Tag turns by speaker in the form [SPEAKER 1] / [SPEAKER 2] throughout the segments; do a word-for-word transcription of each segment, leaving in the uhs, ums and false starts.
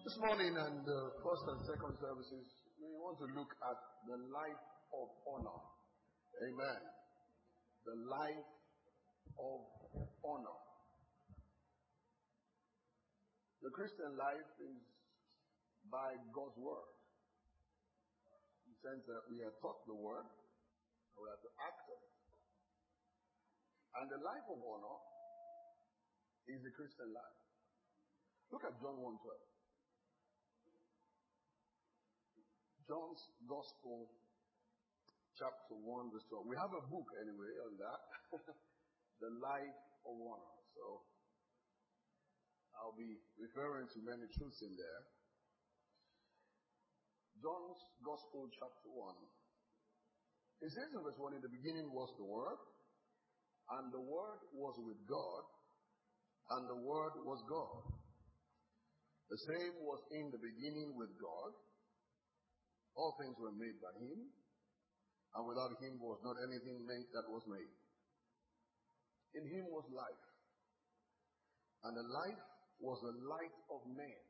[SPEAKER 1] This morning and the first and second services, we want to look at the life of honor. Amen. The life of honor. The Christian life is by God's word. In the sense that we are taught the word, and we have to act on it. And the life of honor is the Christian life. Look at John one twelve. John's Gospel, chapter one, verse twelve. We have a book anyway on that. The life of honor. So I'll be referring to many truths in there. John's Gospel, chapter one. It says in verse one, in the beginning was the Word, and the Word was with God, and the Word was God. The same was in the beginning with God. All things were made by him, and without him was not anything made that was made. In him was life, and the life was the light of men.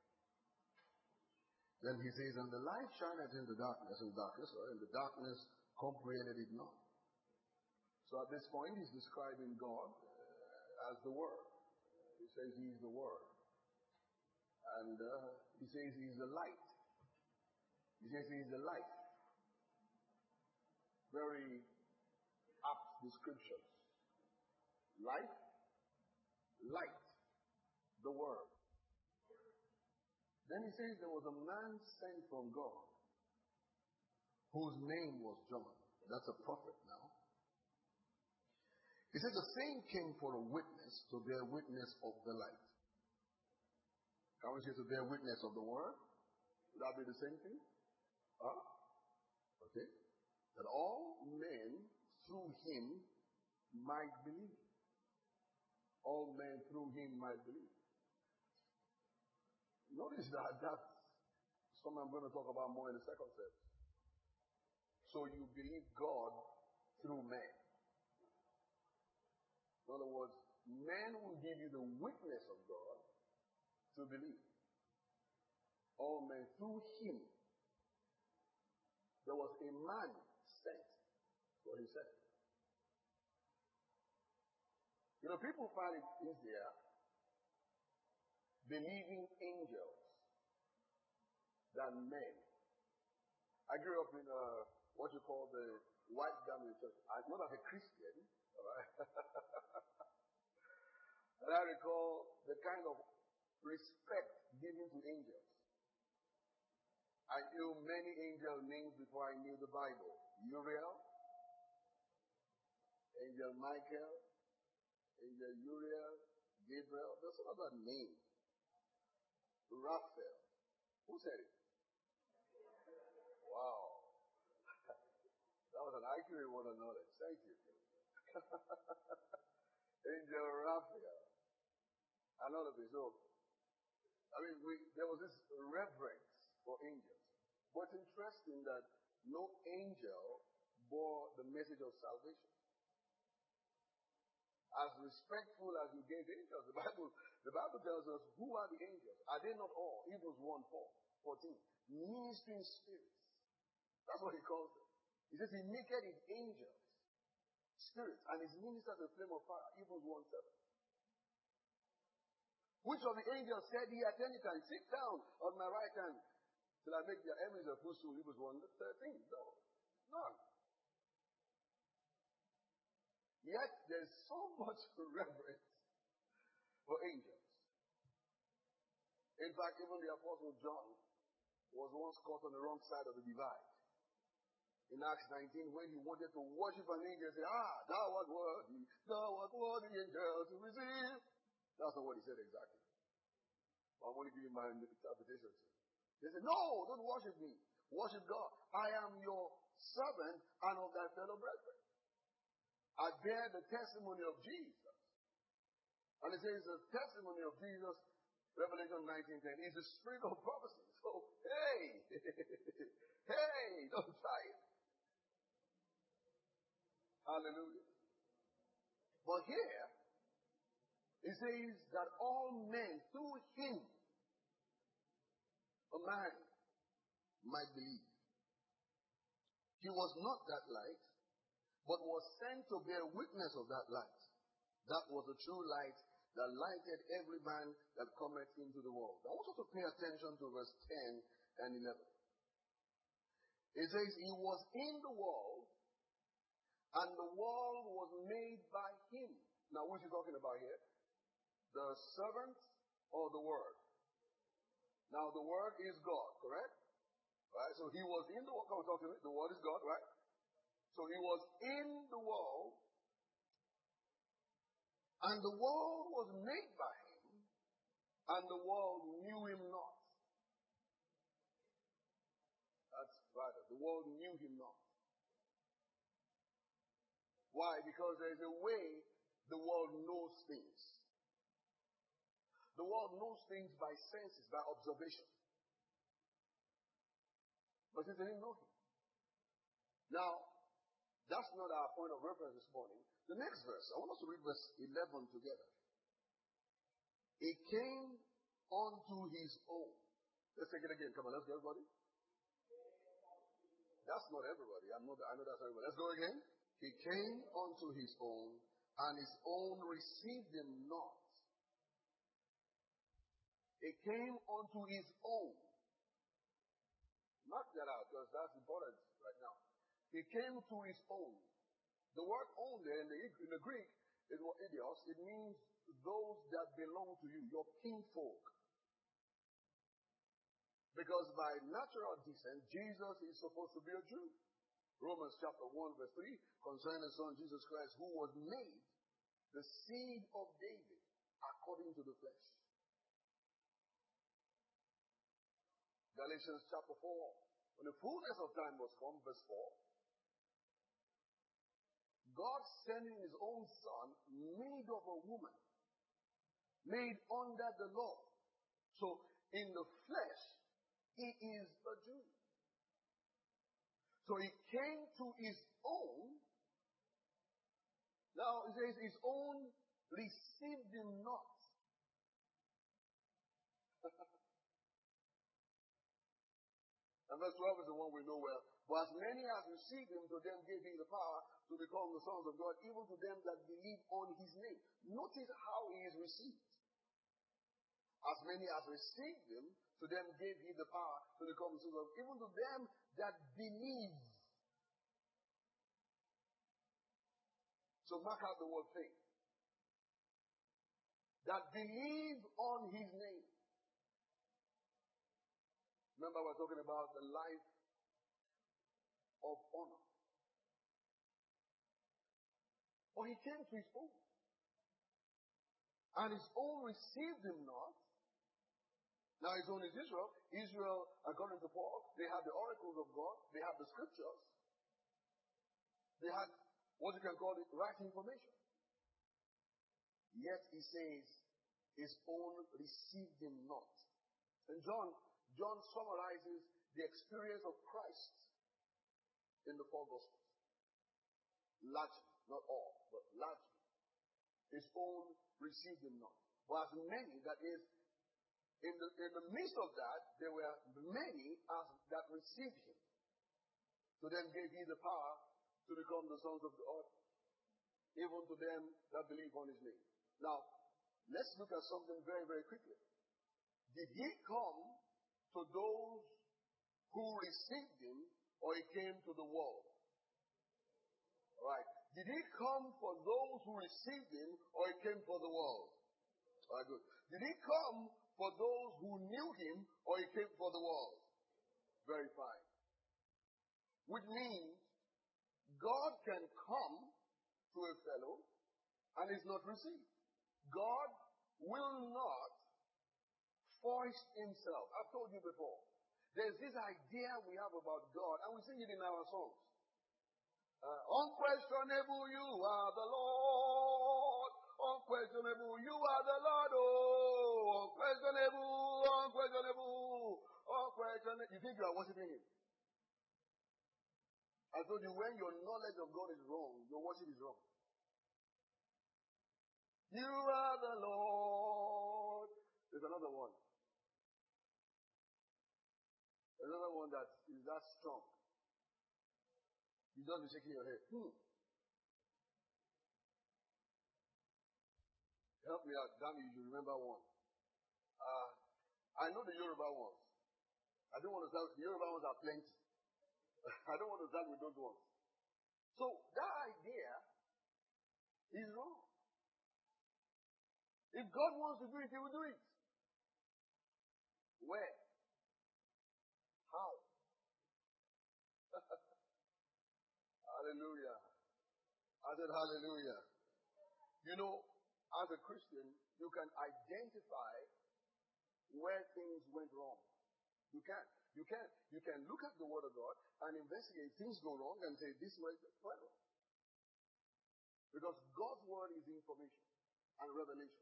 [SPEAKER 1] Then he says, and the light shineth in the darkness, and darkness, or in the darkness comprehended it not. So at this point, he's describing God as the Word. He says he's the Word. And uh, he says he's the light. He says he's the light. Very apt descriptions. Light, light, the Word. Then he says there was a man sent from God whose name was John. That's a prophet now. He said the same came for a witness, to bear witness of the light. Can we say to bear witness of the Word? Would that be the same thing? Huh? Okay. That all men through him might believe. All men through him might believe. Notice that that's something I'm going to talk about more in the second service. So you believe God through men. In other words, man will give you the witness of God to believe. All men through him. There was a man sent. That's what he said. You know, people find it easier believing angels than men. I grew up in uh, what you call the white garment church. I'm not as a Christian, all right? And I recall the kind of respect given to angels. I knew many angel names before I knew the Bible. Uriel, Angel Michael, Angel Uriel, Gabriel. There's another name. Raphael. Who said it? Wow. That was an accurate word of knowledge. Thank you. Angel Raphael. Another thing. So, I mean, we, there was this reverence for angels. But it's interesting that no angel bore the message of salvation. As respectful as you gave angels, the Bible, the Bible tells us, who are the angels? Are they not all? Hebrews one fourteen. Ministering spirits. That's what he calls them. He says he naked his angels, spirits, and his ministers a flame of fire. Hebrews one seven. Which of the angels said he at any time, sit down on my right hand till I make their enemies a footstool? Hebrews one thirteen. No. None. Yet there's so much reverence for angels. In fact, even the Apostle John was once caught on the wrong side of the divide. In Acts nineteen, when he wanted to worship an angel, he said, ah, thou art worthy, thou art worthy, angel, to receive. That's not what he said exactly. But I'm only giving my interpretation to you. They said, no, don't worship me. Worship God. I am your servant and of thy fellow brethren. I bear the testimony of Jesus. And it says the testimony of Jesus, Revelation nineteen ten, is the spirit of prophecy. So, hey, hey, don't try it. Hallelujah. But here, it says that all men through him man might believe. He was not that light, but was sent to bear witness of that light. That was the true light that lighted every man that cometh into the world. I want you to pay attention to verse ten and eleven. It says, he was in the world, and the world was made by him. Now, what is he talking about here? The servant or the Word? Now, the Word is God, correct? Right? So he was in the world. Come on, talk to me. The Word is God, right? So he was in the world, and the world was made by him, and the world knew him not. That's right. The world knew him not. Why? Because there's a way the world knows things. The world knows things by senses, by observation. But it didn't know him. Now, that's not our point of reference this morning. The next verse, I want us to read verse eleven together. It came unto his own. Let's take it again. Come on, let's go, everybody. That's not everybody. I know, that, I know that's everybody. Let's go again. He came unto his own, and his own received him not. It came unto his own. Mark that out, because that's important right now. He came to his own. The word own there in the, in the Greek is what idios. It means those that belong to you, your kinfolk. Because by natural descent, Jesus is supposed to be a Jew. Romans chapter one verse three, concerning the Son Jesus Christ, who was made the seed of David according to the flesh. Galatians chapter four, when the fullness of time was come, verse four, God sending his own Son, made of a woman, made under the law. So in the flesh, he is a Jew. So he came to his own. Now it says his own received him not. And verse twelve is the one we know well. But as many as received him, to them gave he the power to become the sons of God, even to them that believe on his name. Notice how he is received. As many as received him, to them gave he the power to become the sons of God, even to them that believe. So mark out the word faith. That believe on his name. Remember, we're talking about the life of honor. But he came to his own. And his own received him not. Now his own is Israel. Israel, according to Paul, they have the oracles of God. They have the scriptures. They had what you can call it right information. Yet he says, his own received him not. And John, John summarizes the experience of Christ in the four Gospels. Largely, not all, but largely. His own received him not. But as many, that is, in the, in the midst of that, there were many as that received him. To them gave he the power to become the sons of God, even to them that believe on his name. Now, let's look at something very, very quickly. Did he come to those who received him, or he came to the world? All right. Did he come for those who received him, or he came for the world? All right, good. Did he come for those who knew him, or he came for the world? Very fine. Which means God can come to a fellow and is not received. God will not force himself. I've told you before. There's this idea we have about God, and we sing it in our songs. Uh, unquestionable, you are the Lord. Unquestionable, you are the Lord. Oh, unquestionable, unquestionable, unquestionable. You think you are worshiping him? I told you, when your knowledge of God is wrong, your worship is wrong. You are the Lord. There's another one. that is that strong? You just be shaking your head. Hmm. Help me out. Damn you, you remember one. Uh, I know the Yoruba ones. I don't want to start. The Yoruba ones are plenty. I don't want to start with those ones. So that idea is wrong. If God wants to do it, He will do it. Where? How? Hallelujah. I said hallelujah. You know, as a Christian, you can identify where things went wrong. You can. You can. You can look at the Word of God and investigate things go wrong and say, this went wrong. Because God's Word is information and revelation.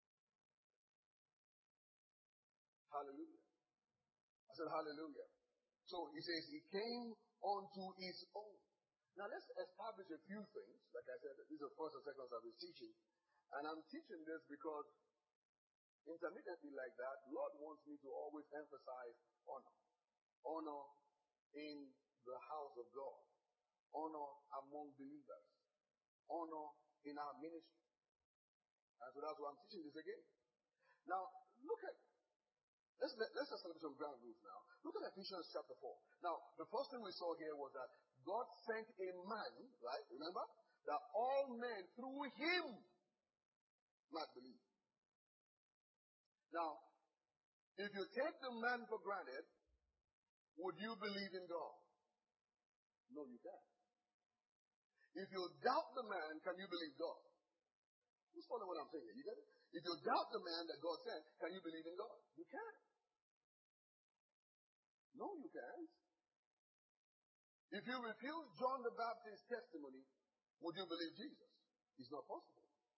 [SPEAKER 1] Hallelujah. I said hallelujah. So he says he came unto his own. Now let's establish a few things. Like I said, this is the first and second service teaching. And I'm teaching this because intermittently like that, Lord wants me to always emphasize honor. Honor in the house of God. Honor among believers. Honor in our ministry. And so that's why I'm teaching this again. Now, look at, let's, let's establish some ground rules now. Look at Ephesians chapter four. Now, the first thing we saw here was that God sent a man, right? Remember? That all men through him might believe. Now, if you take the man for granted, would you believe in God? No, you can't. If you doubt the man, can you believe God? Who's following what I'm saying here? You get it? If you doubt the man that God sent, can you believe in God? You can't. No, you can't. If you refuse John the Baptist's testimony, would you believe Jesus? It's not possible.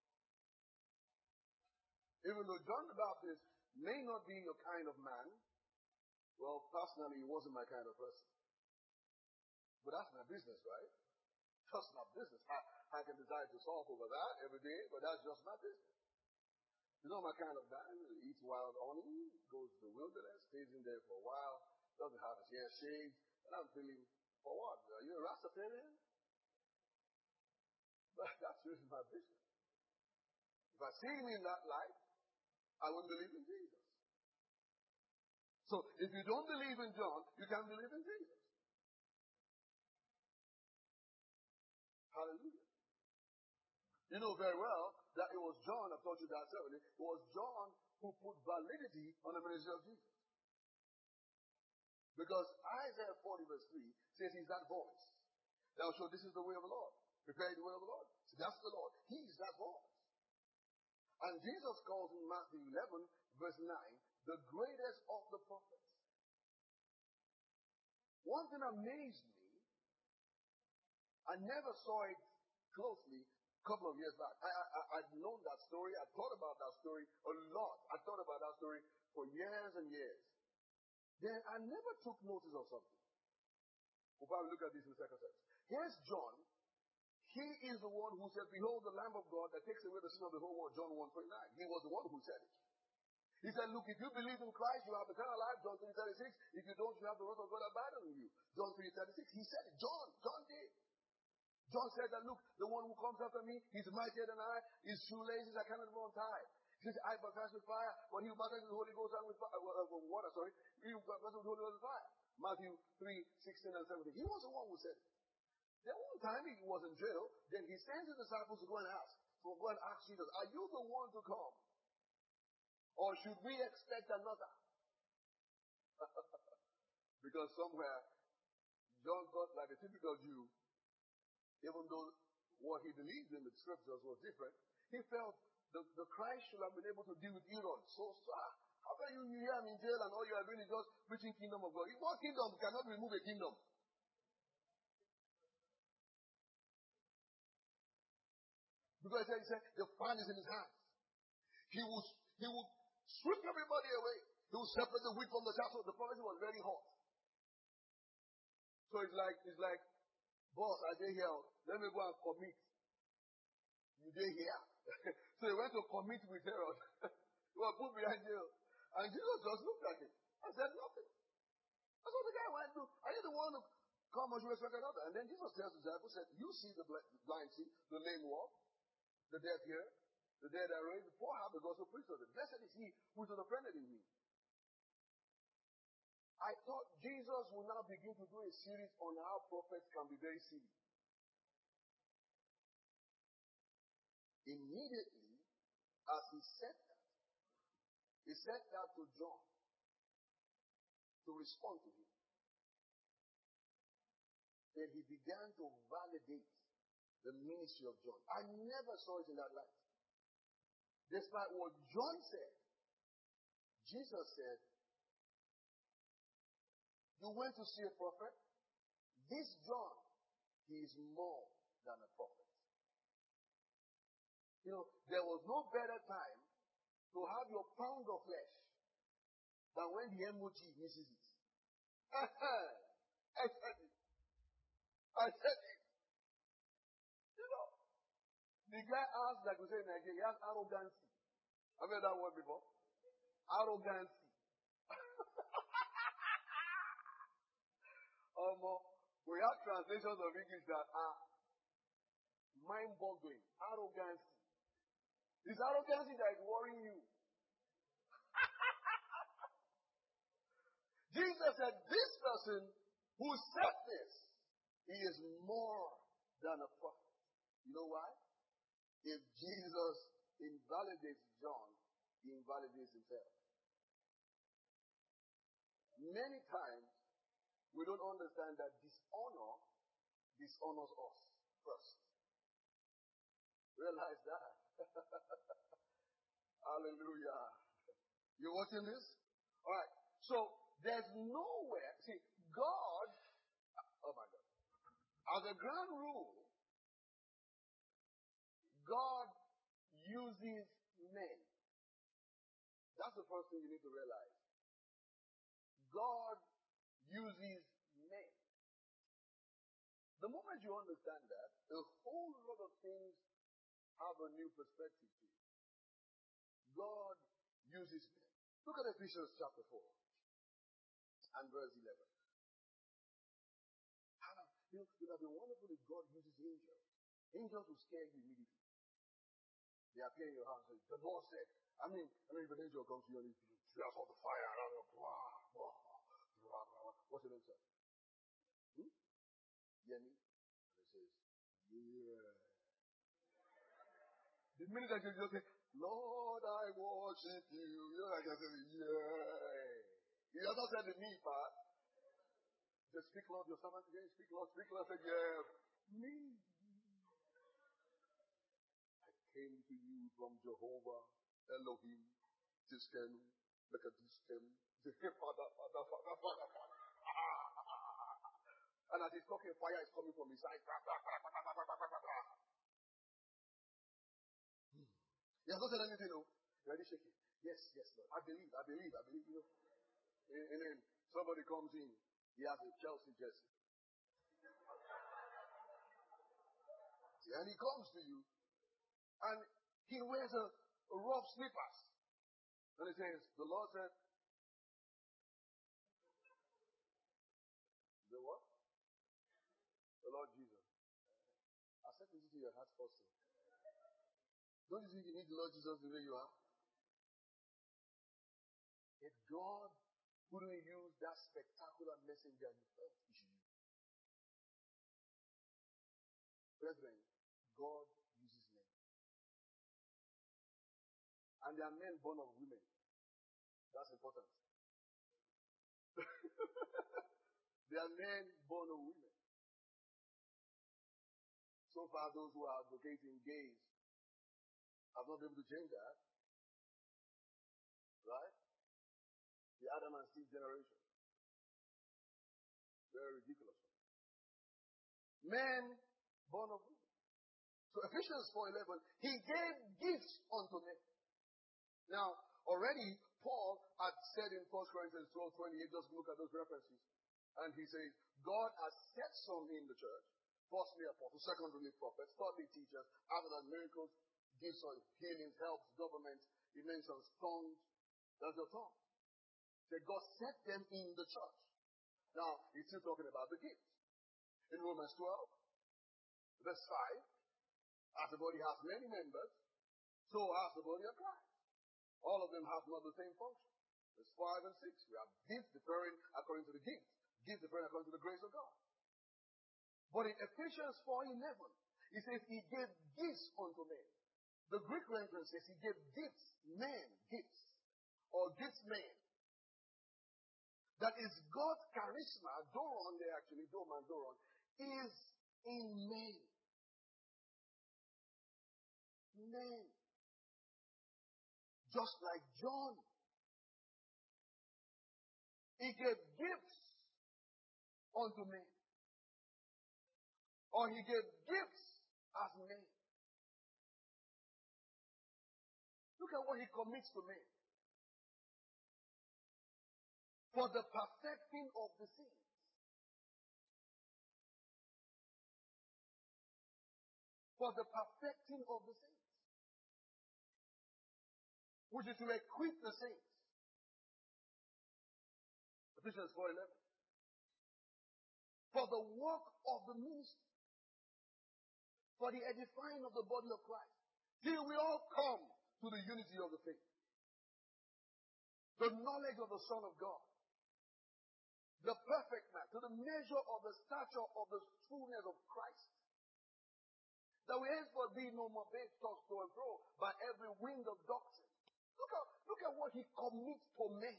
[SPEAKER 1] Even though John the Baptist may not be your kind of man, well, personally, he wasn't my kind of person. But that's my business, right? That's my business. I, I can decide to solve over that every day, but that's just my business. He's not my kind of man. He eats wild honey, goes to the wilderness, stays in there for a while, doesn't have his hair shaved, and I'm feeling, for what? Are you a Rastafarian? But that's really my business. If I see him in that light, I wouldn't believe in Jesus. So if you don't believe in John, you can't believe in Jesus. Hallelujah. You know very well that it was John, I've told you that separately, it was John who put validity on the ministry of Jesus. Because Isaiah forty verse three says he's that voice. Thou shalt, this is the way of the Lord. Prepare the way of the Lord. So that's the Lord. He's that voice. And Jesus calls in Matthew eleven verse nine the greatest of the prophets. One thing amazed me, I never saw it closely a couple of years back. I, I, I'd known that story. I thought about that story a lot. I thought about that story for years and years. Then I never took notice of something. We'll probably look at this in the second service. Here's John. He is the one who said, behold the Lamb of God that takes away the sin of the whole world, John one twenty-nine. He was the one who said it. He said, look, if you believe in Christ, you have eternal life, John three thirty-six. If you don't, you have the wrath of God abiding in you, John three thirty-six. He said it. John, John did. John said that, look, the one who comes after me, he's mightier than I, his shoelaces I cannot even untie. He says, I baptize with fire, but he who baptizes with the Holy Ghost and with fire, uh, uh, water, sorry, he who baptizes with the Holy Ghost and fire. Matthew three sixteen and seventeen. He was the one who said it. Then one time he was in jail, then he sends his disciples to go and ask, to go and ask Jesus, are you the one to come? Or should we expect another? Because somewhere, John thought like a typical Jew, even though what he believed in the scriptures was different, he felt the, the Christ should have been able to deal with Herod. So, so how can you hear him in jail and all you are doing is just preaching kingdom of God? What kingdom cannot remove a kingdom? Because he said, he said the fan is in his hands. He will, he will sweep everybody away. He will separate the wheat from the chaff. So the prophecy was very hot. So it's like, it's like, boss, I did here. Let me go and commit. You did here. So he went to commit with Herod. He was put behind jail. And Jesus just looked at him and said nothing. That's what the guy went to. Are you the one who come as you expected other? And then Jesus tells the disciples, said, you see the blind see, the lame walk, the deaf hear, the dead are raised, the poor have the gospel preached to them. Blessed is he who is offended in me. I thought Jesus would now begin to do a series on how prophets can be very silly. Immediately, as he said that, he said that to John to respond to him. Then he began to validate the ministry of John. I never saw it in that light. Despite what John said, Jesus said, you went to see a prophet? This John, he is more than a prophet. You know, there was no better time to have your pound of flesh than when the M O G misses it. I said it. I said it. You know, the guy asked, like we say in Nigeria, he has arrogancy. Have you heard that word before? Arrogancy. um, uh, we have translations of English that are mind-boggling. Arrogancy. It's arrogancy that is worrying you. Jesus said, this person who said this, he is more than a prophet. You know why? If Jesus invalidates John, he invalidates himself. Many times, we don't understand that dishonor dishonors us first. Realize that. Hallelujah. You watching this? All right. So, there's nowhere. See, God, oh my God. As a ground rule, God uses men. That's the first thing you need to realize. God uses men. The moment you understand that, a whole lot of things have a new perspective to you. God uses men. Look at Ephesians chapter four and verse eleven. It would have been wonderful if God uses angels. Angels will scare you immediately. They appear in your house. The Lord said, I mean, I mean, if an angel comes to you and he tears all the fire around you, blah, blah, blah, blah. What's your name, sir? Hmm? Yemi? And he says, yeah. The minute that you just say, Lord, I worship you. You know, like I said, yeah. He has not said the me part. He said, speak, Lord, your servant again. Speak, Lord, speak, Lord. I said, yeah. Me. I came to you from Jehovah, Elohim, Tiskenu, Mekadiskem. Father, Father, Father, Father, Father. And as he's talking, fire is coming from his side. He has not said anything, no. You're already shaking. Yes, yes, Lord. I believe, I believe, I believe, you know. And then somebody comes in. He has a Chelsea jersey. And he comes to you. And he wears a, a rough slippers. And he says, the Lord said, the what? The Lord Jesus. Accept this into your heart first. Don't you think you need the Lord Jesus the way you are? If God couldn't use that spectacular messenger you felt, he should use. Brethren, God uses men. And they are men born of women. That's important. They are men born of women. So far, those who are advocating gays have not been able to change that. Right? The Adam and Steve generation. Very ridiculous. Men born of women. So Ephesians four eleven, he gave gifts unto men. Now, already Paul had said in First Corinthians twelve twenty-eight, just look at those references. And he says, God has set some in the church. Firstly apostles, secondly prophets, thirdly teachers, after that miracles, gifts of healings, helps, governments. He mentions tongues. That's your tongue. So God set them in the church. Now, he's still talking about the gifts. In Romans twelve, verse five, as the body has many members, so has the body of Christ. All of them have not the same function. Verse five and six, we have gifts differing according to the gifts, gifts differing according to the grace of God. But in Ephesians four eleven, he says he gave gifts unto men. The Greek rendering says he gave gifts, men, gifts, or gifts men. That is God's charisma, Doron there actually, Doman, Doron, is in men. Men. Just like John. He gave gifts unto men. Or he gave gifts as men. Look at what he commits to men. For the perfecting of the saints. For the perfecting of the saints. Which is to equip the saints. Ephesians four eleven. For the work of the ministry. For the edifying of the body of Christ. Till we all come to the unity of the faith. The knowledge of the Son of God. The perfect man. To the measure of the stature of the fullness of Christ. That we henceforth be no more babes tossed to and fro by every wind of doctrine. Look at, look at what he commits to men.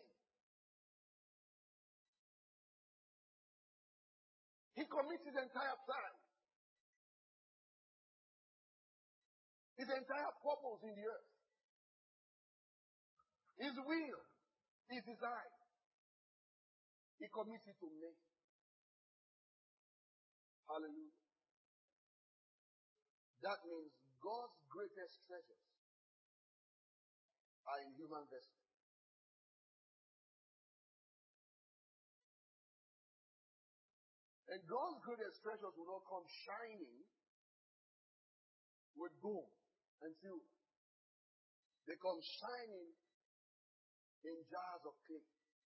[SPEAKER 1] He commits his entire plan. His entire purpose in the earth. His will. His design. He commits it to men. Hallelujah. That means God's greatest treasures are in human vessels. And God's greatest treasures will not come shining with gold and silver. They come shining in jars of clay.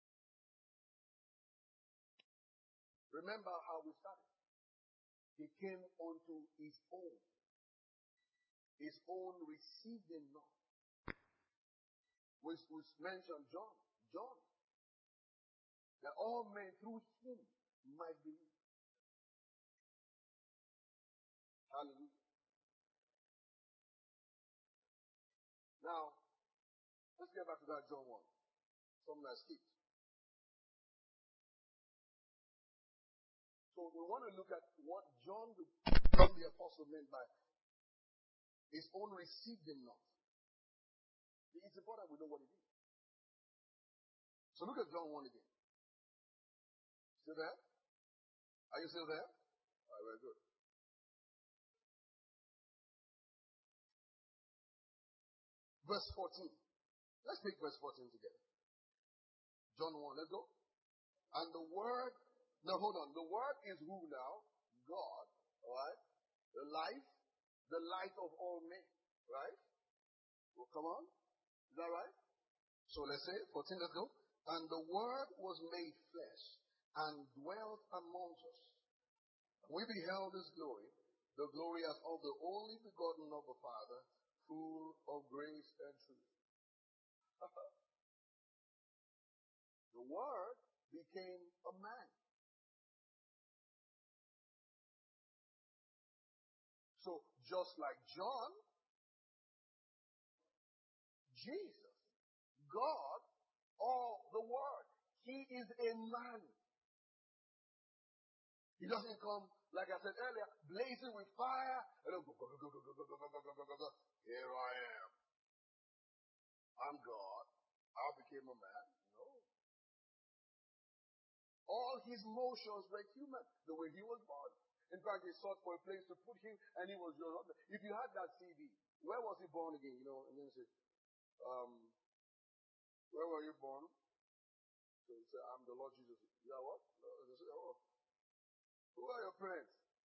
[SPEAKER 1] Remember how we started. He came unto his own. His own received him not. We, we mentioned John. John. That all men through him might believe. Hallelujah. Now, let's get back to that John one. Something I skipped. So we want to look at what John the, John the Apostle meant by his own received him not. It's important we know what it is. So look at John one again. Still there? Are you still there? All right, very good. Verse fourteen. Let's take verse fourteen together. John one, let's go. And the word, no, hold on. The word is who now? God, alright? The life, the light of all men, right? Well, come on. Is that right? So let's say, fourteen, let's go. And the word was made flesh and dwelt amongst us. And we beheld his glory, the glory as of the only begotten of the Father, full of grace and truth. The word became a man. So just like John, Jesus, God, or the Word, he is a man. He doesn't come, like I said earlier, blazing with fire. And go, go, go, go, go, go, go, go, go, go, go, go. Here I am. I'm God. I became a man. No. All his motions were human, the way he was born. In fact, they sought for a place to put him, and he was your. If you had that C D, where was he born again? You know, and then say, um, where were you born? So he said, I'm the Lord Jesus. You are what? They say, oh, who are your parents?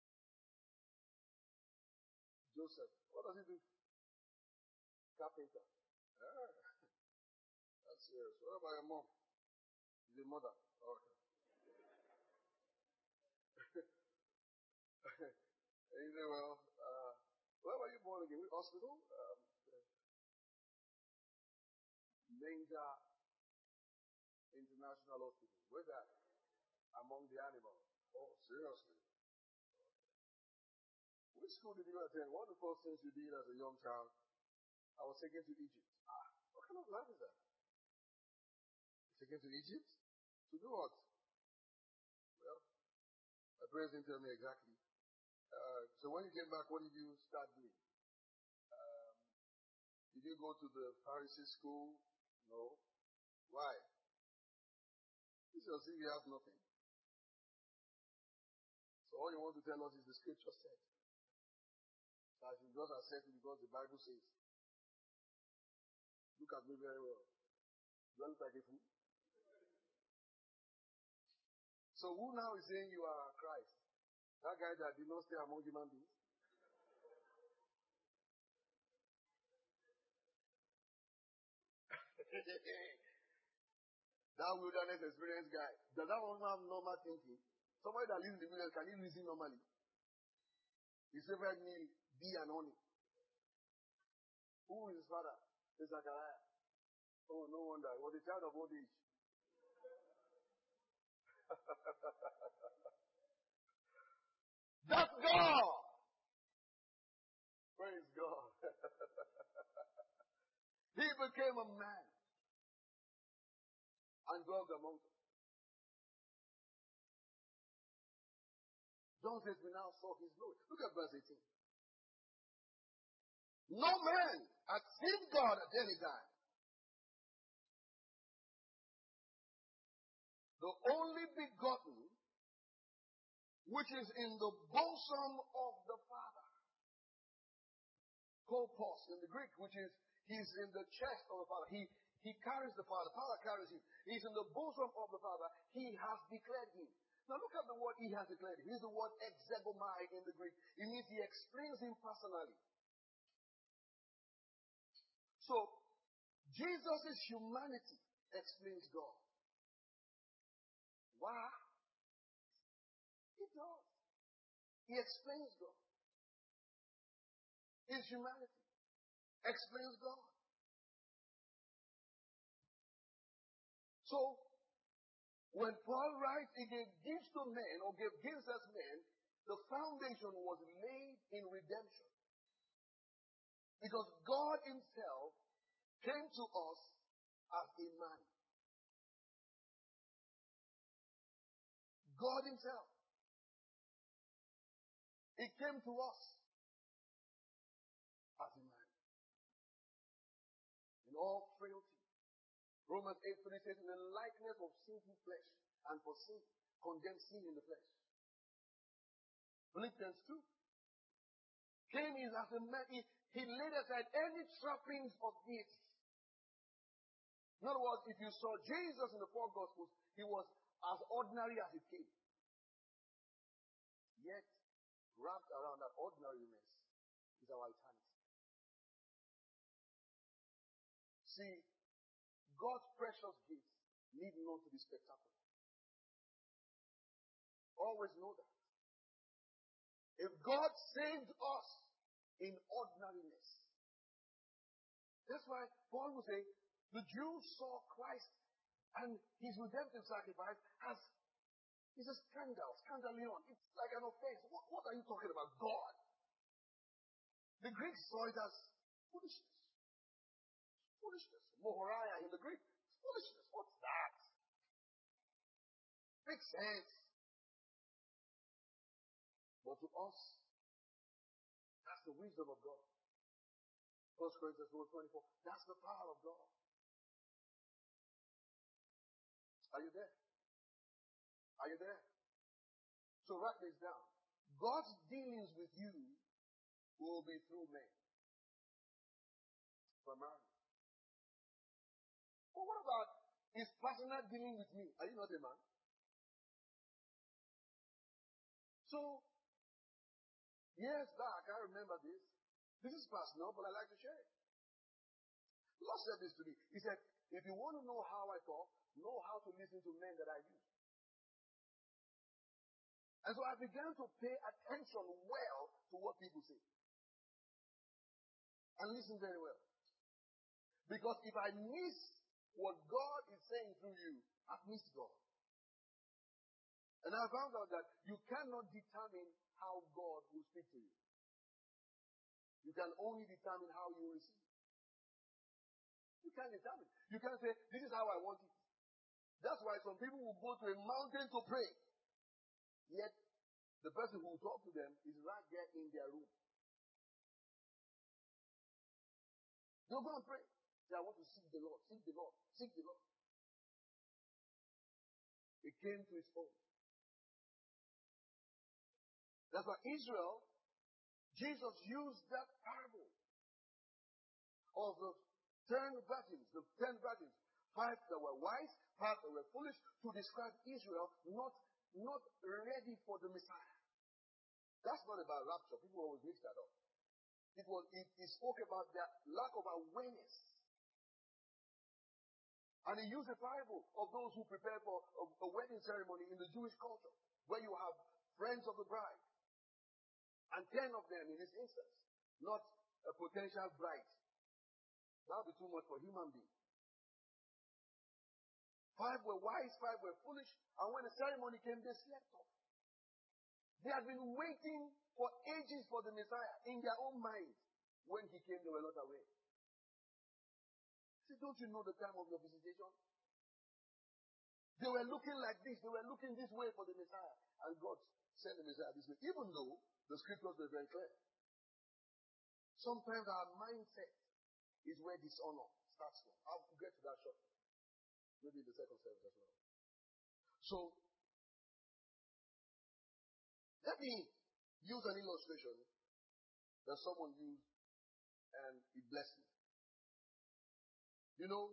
[SPEAKER 1] Joseph. What does he do? Carpenter. Ah, that's serious. What about your mom? She's a mother. Okay. And you say, well, uh, where were you born again? Which hospital? Um, Manger International Hospital. Where's that? Among the animals. Oh, seriously? Which school did you attend? One of the first things you did as a young child, I was taken to Egypt. Ah, what kind of life is that? Taken to Egypt? To do what? Well, my parents didn't tell me exactly. Uh, so when you came back, what did you start doing? Um, did you go to the Pharisee school? No. Why? This is as if you have nothing. So all you want to tell us is the scripture said. So I should just accept it because the Bible says. Look at me very well. Do I look like a fool? So who now is saying you are Christ? That guy that did not stay among human beings? That wilderness experience guy. Does that one have normal thinking? Somebody that lives in the wilderness, can he reason normally? His favorite meal, bee and honey. Who is his father? It's Zachariah. Oh, no wonder. He was a child of old age. That's God! Praise God. He became a man and dwelt among us. John says we now saw his glory. Look at verse eighteen. No man hath seen God at any time. The only begotten, which is in the bosom of the Father. Kolpos in the Greek, which is, he's in the chest of the Father. He, he carries the Father. The Father carries him. He's in the bosom of the Father. He has declared him. Now look at the word he has declared him. Here's the word exegomai in the Greek. It means he explains him personally. So, Jesus' humanity explains God. Why? He does. He explains God. His humanity explains God. So, when Paul writes, he gave gifts to men, or gave gifts as men, the foundation was laid in redemption. Because God himself came to us as a man. God himself. He came to us as a man. In all frailty. Romans eight three says, in the likeness of sinful flesh, and for sin, condemned sin in the flesh. Philippians two. Came in as a man. He, he laid aside any trappings of deity. In other words, if you saw Jesus in the four Gospels, he was as ordinary as it came. Yet, wrapped around that ordinariness is our eternity. See, God's precious gifts need not to be spectacular. Always know that. If God saved us in ordinariness, that's why Paul will say, the Jews saw Christ and his redemptive sacrifice as it's a scandal, scandalion. It's like an offense. What, what are you talking about? God. The Greeks saw it as foolishness. Foolishness. Mohoriah in the Greek. Foolishness. What's that? Makes sense. But to us, that's the wisdom of God. First Corinthians one twenty-four. That's the power of God. Are you there? Are you there? So write this down. God's dealings with you will be through men. Primarily. But what about his personal dealing with me? Are you not a man? So, years back, I remember this. This is personal, but I like to share it. The Lord said this to me. He said, if you want to know how I talk, know how to listen to men that I use. And so I began to pay attention well to what people say. And listen very well. Because if I miss what God is saying through you, I've missed God. And I found out that you cannot determine how God will speak to you. You can only determine how you receive. You can't determine. You can't say, this is how I want it. That's why some people will go to a mountain to pray. Yet, the person who will talk to them is right there in their room. They'll go and pray. Say, I want to seek the Lord, seek the Lord, seek the Lord. It came to its own. That's why Israel, Jesus used that parable of the ten virgins, the ten virgins, five that were wise, five that were foolish, to describe Israel not, not ready for the Messiah. That's not about rapture. People always mix that up. It was, it, it spoke about their lack of awareness. And he used the parable of those who prepare for a, a wedding ceremony in the Jewish culture, where you have friends of the bride. And ten of them in this instance, not a potential bride. That would be too much for human beings. Five were wise, five were foolish, and when the ceremony came, they slept off. They had been waiting for ages for the Messiah in their own minds. When he came, they were not aware. See, don't you know the time of your visitation? They were looking like this. They were looking this way for the Messiah. And God sent the Messiah this way, even though the scriptures were very clear. Sometimes our mindset is where dishonor starts from. I'll get to that shortly. Maybe in the second service as well. So, let me use an illustration that someone used and it blessed me. You know,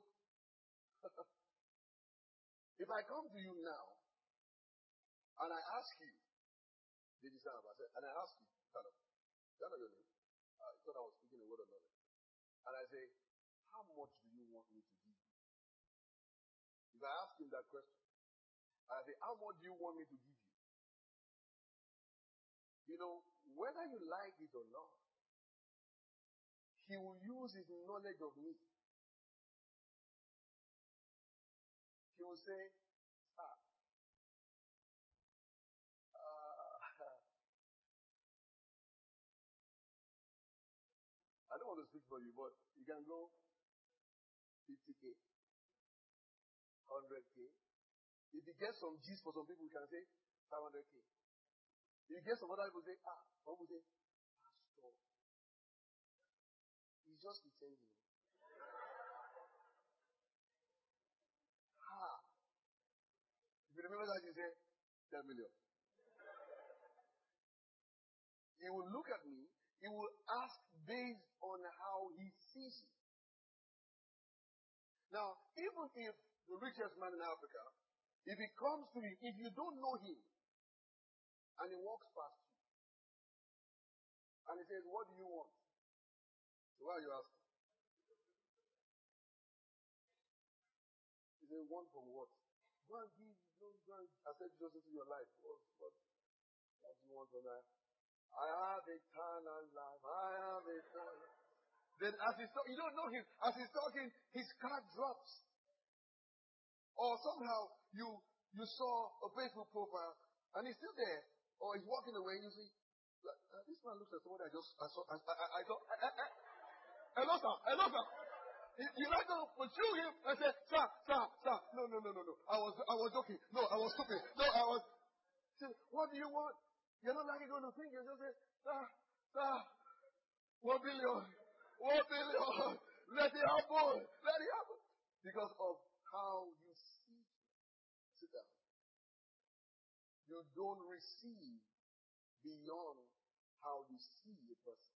[SPEAKER 1] if I come to you now and I ask you, did you stand up? I said, and I ask you, stand up. Stand up your name. I thought I was speaking a word of knowledge. And I say, how much do you want me to give you? If I ask him that question, I say, how much do you want me to give you? You know, whether you like it or not, he will use his knowledge of me. He will say, ah, uh, I don't want to speak for you, but you can go fifty K, one hundred K. If you get some G's for some people, you can say five hundred K. If you get some other people, say, ah, some people say, Pastor, he's just pretending. Ah. If you remember that, you say, ten million. He will look at me, he will ask based on how he sees it. Now, even if the richest man in Africa, if he comes to you, if you don't know him, and he walks past you, and he says, what do you want? So why are you asking? He says, want from what? Go and give, don't go and accept Jesus into your life. What, what, what do you want from that? I have eternal life. I have eternal life. Then as he's talking, you don't know him. As he's talking, his card drops. Or somehow you you saw a Facebook profile and he's still there. Or he's walking away and you see, uh, this man looks like somebody I just I saw. I, I, I thought, eh, eh, eh. Hello, sir. Hello, sir. You, you like to pursue him and say, sir, sir, sir. No, no, no, no, no. I was I was joking. No, I was stupid. No, I was. Say, what do you want? You're not like you're going to think. You just say, sir, sir, one billion. One billion. Let it happen. Let it happen. Because of how you see it. Sit down. You don't receive beyond how you see a person.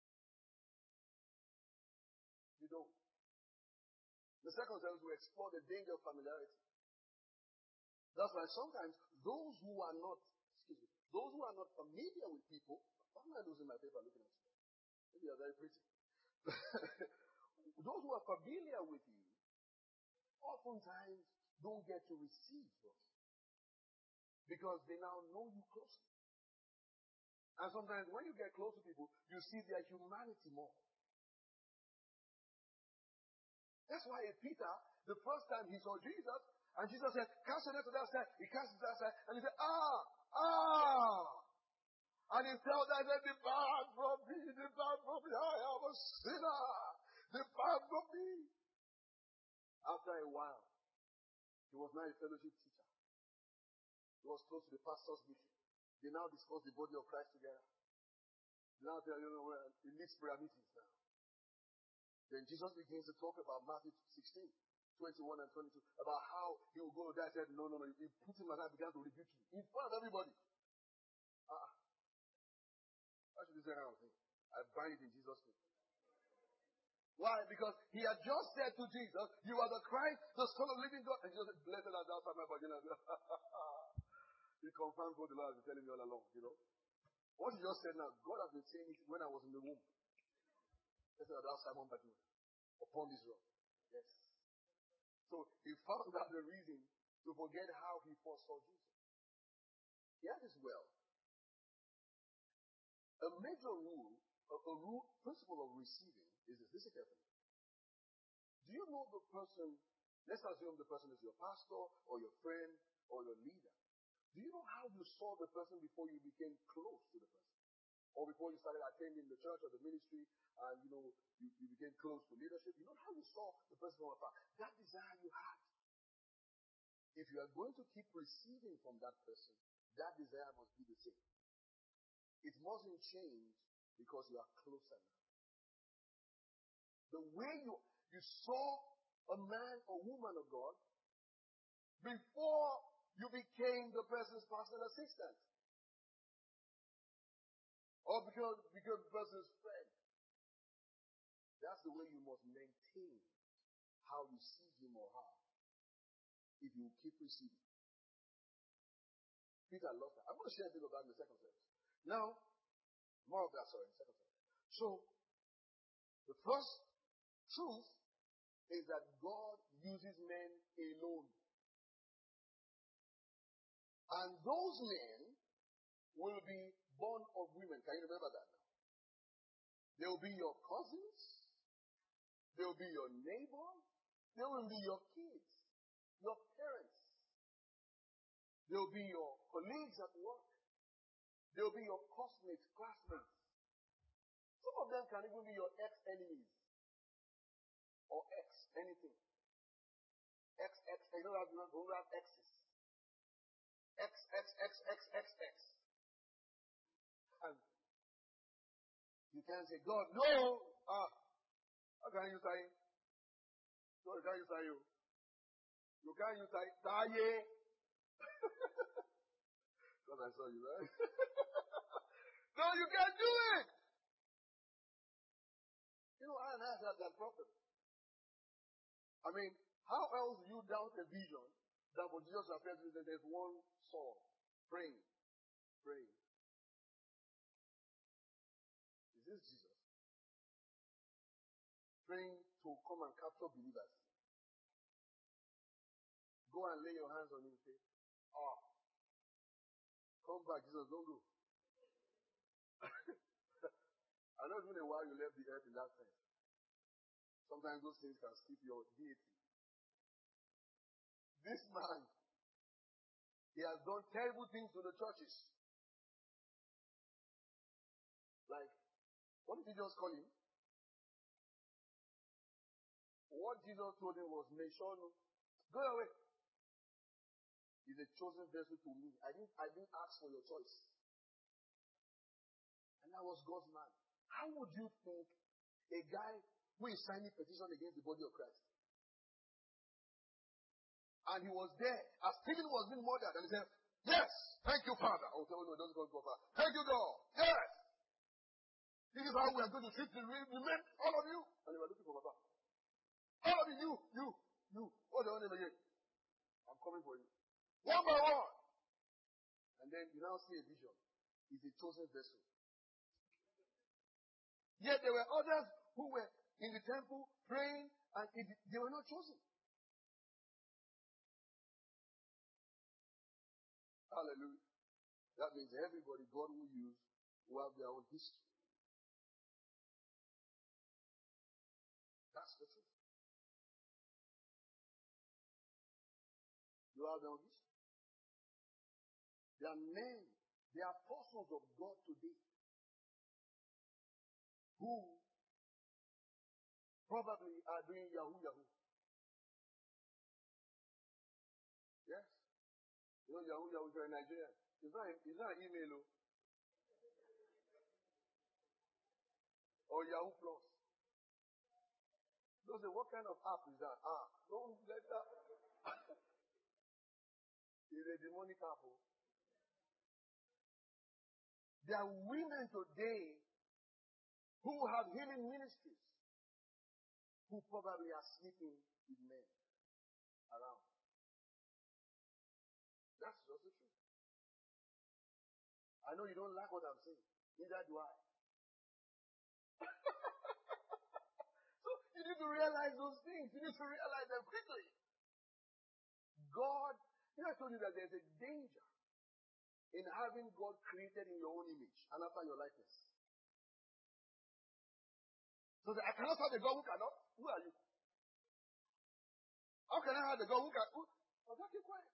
[SPEAKER 1] You don't. The second time we explore the danger of familiarity. That's why sometimes those who are not, excuse me, those who are not familiar with people, why am I losing my paper looking at you? Maybe you're very pretty. Those who are familiar with you oftentimes don't get to receive from you because they now know you closely. And sometimes when you get close to people, you see their humanity more. That's why Peter, the first time he saw Jesus, and Jesus said, cast your net to that side. He cast it to that side, and he said, ah, ah. And he felt that, he said, depart from me, depart from me, I am a sinner. Depart from me. After a while, he was now a fellowship teacher. He was close to the pastor's meeting. They now discuss the body of Christ together. They now tell you, know, well, it leads prayer meetings now. Then Jesus begins to talk about Matthew sixteen, twenty-one and twenty-two, about how he will go to die. Said, no, no, no. He put him aside and began to rebuke him in front of everybody. Uh, why should you say that kind of thing? I bind it in Jesus' name. Why? Because he had just said to Jesus, you are the Christ, the Son of the living God. And Jesus said, blessed art thou, Simon Barjona. He confirmed what the Lord has been telling me all along, you know. What he just said now, God has been saying it when I was in the womb. Blessed art thou, Simon Barjona, upon this rock. Yes. So he found out the reason to forget how he first saw Jesus. Hear this well. A major rule, a, a rule, principle of receiving is this. Listen carefully. Do you know the person? Let's assume the person is your pastor or your friend or your leader. Do you know how you saw the person before you became close to the person? Or before you started attending the church or the ministry and, you know, you, you became close to leadership? You know how you saw the person from afar? That desire you had. If you are going to keep receiving from that person, that desire must be the same. It mustn't change because you are closer now. The way you, you saw a man or woman of God before you became the person's personal assistant. Or because, because the person's friend. That's the way you must maintain how you see him or her if you keep receiving. Peter lost that. I'm going to share a bit of that in the second service. Now, more of that, sorry, in the second service. So, the first truth is that God uses men alone. And those men will be born of women. Can you remember that now? They will be your cousins. They will be your neighbor. They will be your kids, your parents. They will be your colleagues at work. They will be your classmates, classmates. Some of them can even be your ex-enemies. Or ex, anything. X, X, you don't have, you don't have X's. X, X, X, X, X, X. And you can't say, God, no! Ah, how can you say? No, you can't use you. You can't use I. Die. Because I saw you, right? No, you can't do it. You know, I and I have that problem. I mean, how else do you doubt a vision that for Jesus to appear to you that there's one Saul praying, praying? Is this Jesus? Praying to come and capture believers. Go and lay your hands on him and say, ah, come back, Jesus, don't go. I know it's been a while you left the earth in that sense. Sometimes those things can skip your deity. This man, he has done terrible things to the churches. Like, what did he just call him? What Jesus told him was, Nation, go away. He's a chosen vessel to me. I didn't, I didn't ask for your choice. And that was God's man. How would you think a guy who is signing petition against the body of Christ? And he was there as Stephen was being murdered, and he said, yes, thank you, Father. Oh, no, no, don't go, go, Father. Thank you, God. Yes. This is how we are going to treat the men, all of you. And they were looking for Papa. All of you, you, you. What's your name again? I'm coming for you. One by one. And then you now see a vision. He's a chosen vessel. Yet there were others who were in the temple praying, and it, they were not chosen. Hallelujah. That means everybody God will use who have their own history. That's the truth. You have their own history. There are men, there are apostles of God today who probably are doing Yahoo Yahoo. Yes? You know Yahoo Yahoo, if you're in Nigeria. It's not, it's not an email. Oh. Or Yahoo Plus. Don't say, what kind of app is that? Ah, don't let that. It's a demonic app. Oh. There are women today who have healing ministries who probably are sleeping with men around. That's just the truth. I know you don't like what I'm saying. Neither do I. So you need to realize those things. You need to realize them quickly. God, you know, I told you that there's a danger in having God created in your own image and after your likeness. So I cannot have the God who cannot. Who are you? How can I have the God who can? Who? Oh, just keep quiet.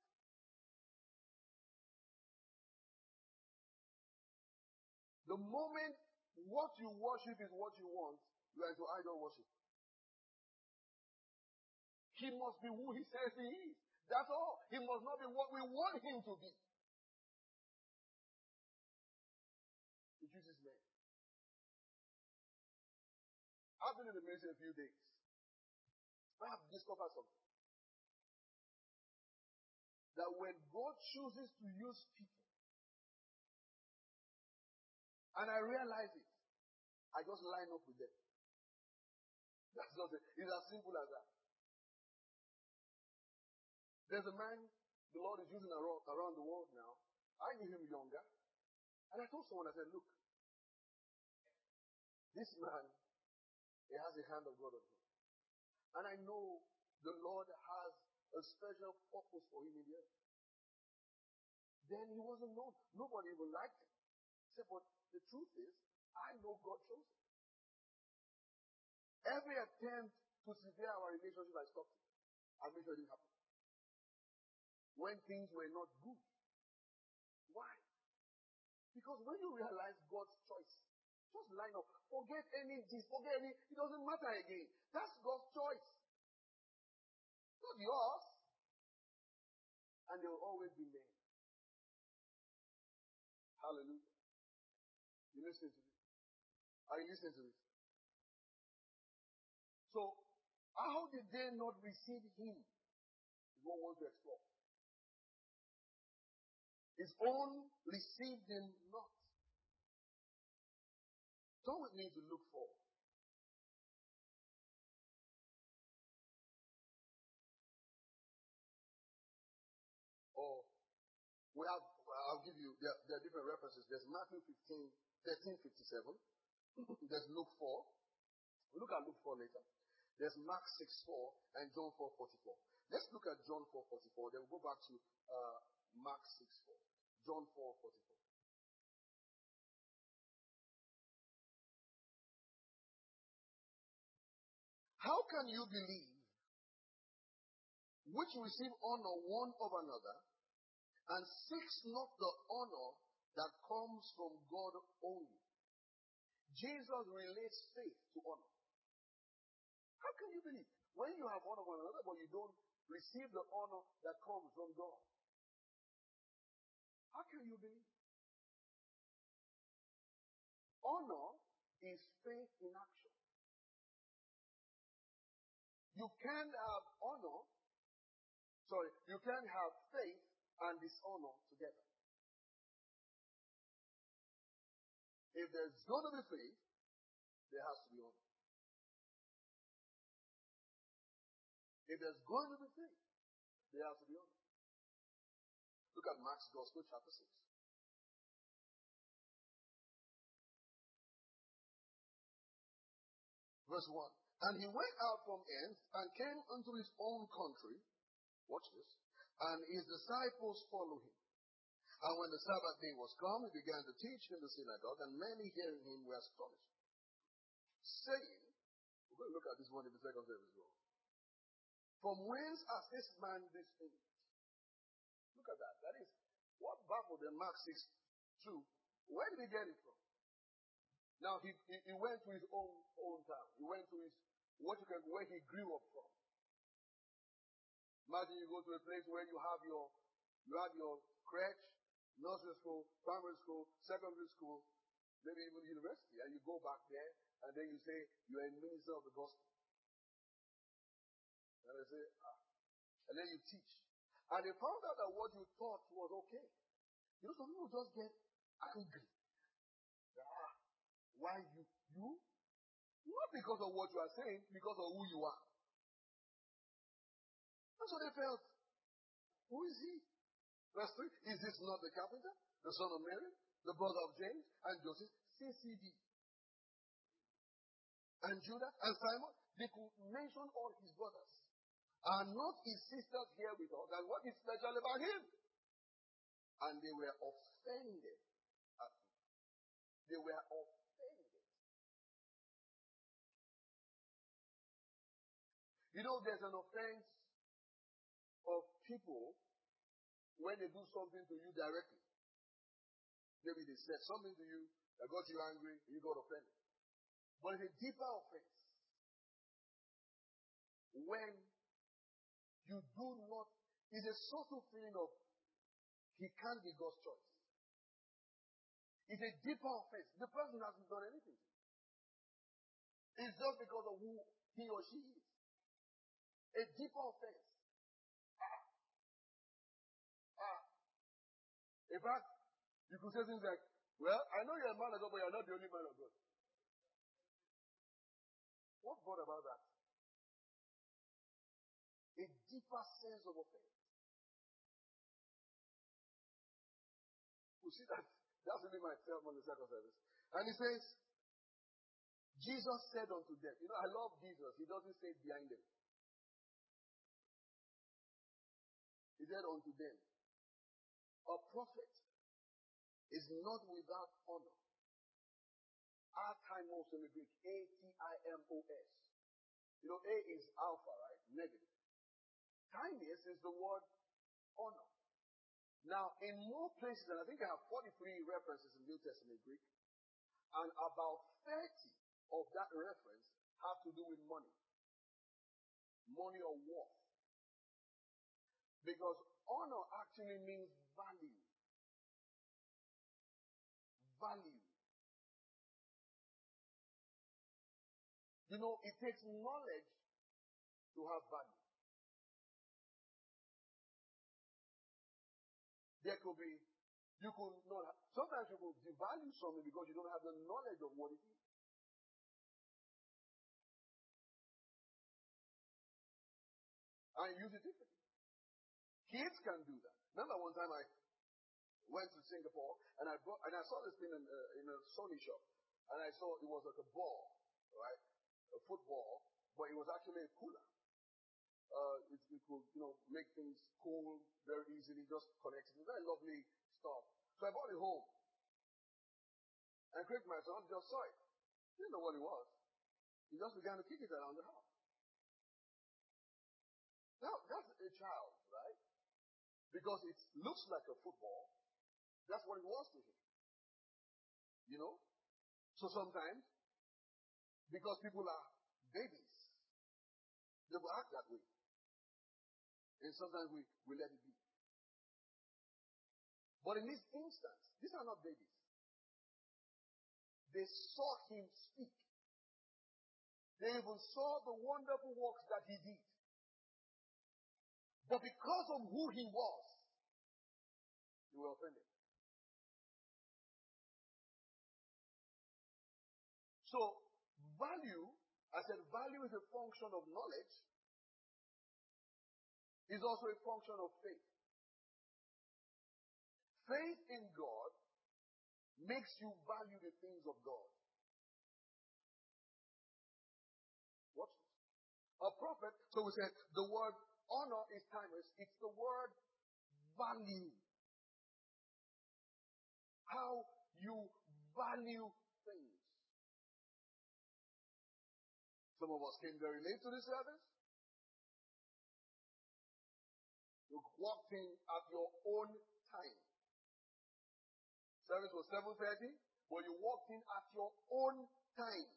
[SPEAKER 1] The moment what you worship is what you want, you are into idol worship. He must be who he says he is. That's all. He must not be what we want him to be. He chooses men. I've been in the ministry a few days. I have discovered something. That when God chooses to use people, and I realize it, I just line up with them. That's not it. It's as simple as that. There's a man the Lord is using around, around the world now. I knew him younger. And I told someone, I said, look, this man, he has the hand of God on him. And I know the Lord has a special purpose for him in the earth. Then he wasn't known. Nobody even liked him. He said, but the truth is, I know God chose him. Every attempt to sever our relationship, I stopped it. I made sure it didn't happen. When things were not good. Why? Because when you realize God's choice, just line up. Forget any this, forget any, it doesn't matter again. That's God's choice. Not yours. And there will always be men. Hallelujah. You listening to this? Are you listening to this? So, how did they not receive him? Is what we want to explore. His own received him not. Turn with me to Luke four. Or we have, I'll give you, there, there are different references. There's Matthew fifteen, thirteen fifty-seven. There's Luke four. Look at Luke four later. There's Mark six four and John four forty-four. Let's look at John four forty-four. Then we'll go back to uh, Mark six four. John four forty-four. How can you believe which receive honor one of another and seeks not the honor that comes from God only? Jesus relates faith to honor. How can you believe? When you have honor one another, but you don't receive the honor that comes from God. How can you believe? Honor is faith in action. You can't have honor, sorry, you can't have faith and dishonor together. If there's going to be faith, there has to be honor. If there's going to be faith, there has to be honor. Look at Mark's Gospel, chapter six. Verse one. And he went out from thence and came unto his own country. Watch this. And his disciples followed him. And when the Sabbath day was come, he began to teach in the synagogue, and many hearing him were astonished, saying, we're going to look at this one in the second service as well. From whence has this man this thing? Look at that. That is what baffled them, Mark six two. Where did he get it from? Now he, he, he went to his own own town. He went to his what you can where he grew up from. Imagine you go to a place where you have your you have your crèche, nursery school, primary school, secondary school, maybe even university, and you go back there and then you say you're a minister of the gospel. And they say, ah. And then you teach. And they found out that what you taught was okay. You know, some people just get angry. Ah, why you? You? Not because of what you are saying, because of who you are. That's what they felt. Who is he? Verse three. Is this not the carpenter, the son of Mary, the brother of James and Joseph, C C D, and Judah and Simon? They could mention all his brothers. Are not his sisters here with us? And what is special about him? And they were offended at him. They were offended. You know, there's an offense of people when they do something to you directly. Maybe they said something to you that got you angry, and you got offended. But it's a deeper offense when you do not, it's a subtle feeling of he can't be God's choice. It's a deeper offense. The person hasn't done anything to you. It's just because of who he or she is. A deeper offense. Ah. Ah. In fact, you could say things like, well, I know you're a man of God, but you're not the only man of God. What's God about that? A deeper sense of offense. You see that? That's really myself on the second service. And he says, Jesus said unto them, you know, I love Jesus. He doesn't say it behind them. He said unto them, a prophet is not without honor. Atimos in the Greek, A T I M O S. You know, A is alpha, right? Negative. Kindness is the word honor. Now, in more places, and I think I have forty-three references in New Testament Greek, and about thirty of that reference have to do with money. Money or worth. Because honor actually means value. Value. You know, it takes knowledge to have value. There could be, you could not have, sometimes you could devalue something because you don't have the knowledge of what it is. And use it differently. Kids can do that. Remember one time I went to Singapore and I brought, and I saw this thing in a, in a Sony shop. And I saw it was like a ball, right? A football, but it was actually a cooler. Uh, it, it could, you know, make things cool very easily, just connect it. Very lovely stuff. So I brought it home. And Craig, my son, just saw it. He didn't know what it was. He just began to kick it around the house. Now, that's a child, right? Because it looks like a football. That's what it was to him. You know? So sometimes, because people are babies, they will act that way. And sometimes we, we let it be. But in this instance, these are not babies. They saw him speak. They even saw the wonderful works that he did. But because of who he was, they were offended. So, value, I said value is a function of knowledge, is also a function of faith. Faith in God makes you value the things of God. Watch this. A prophet, so we said the word honor is timeless. It's the word value. you value things. Some of us came very late to the service. You walked in at your own time. Service was seven thirty, but you walked in at your own time.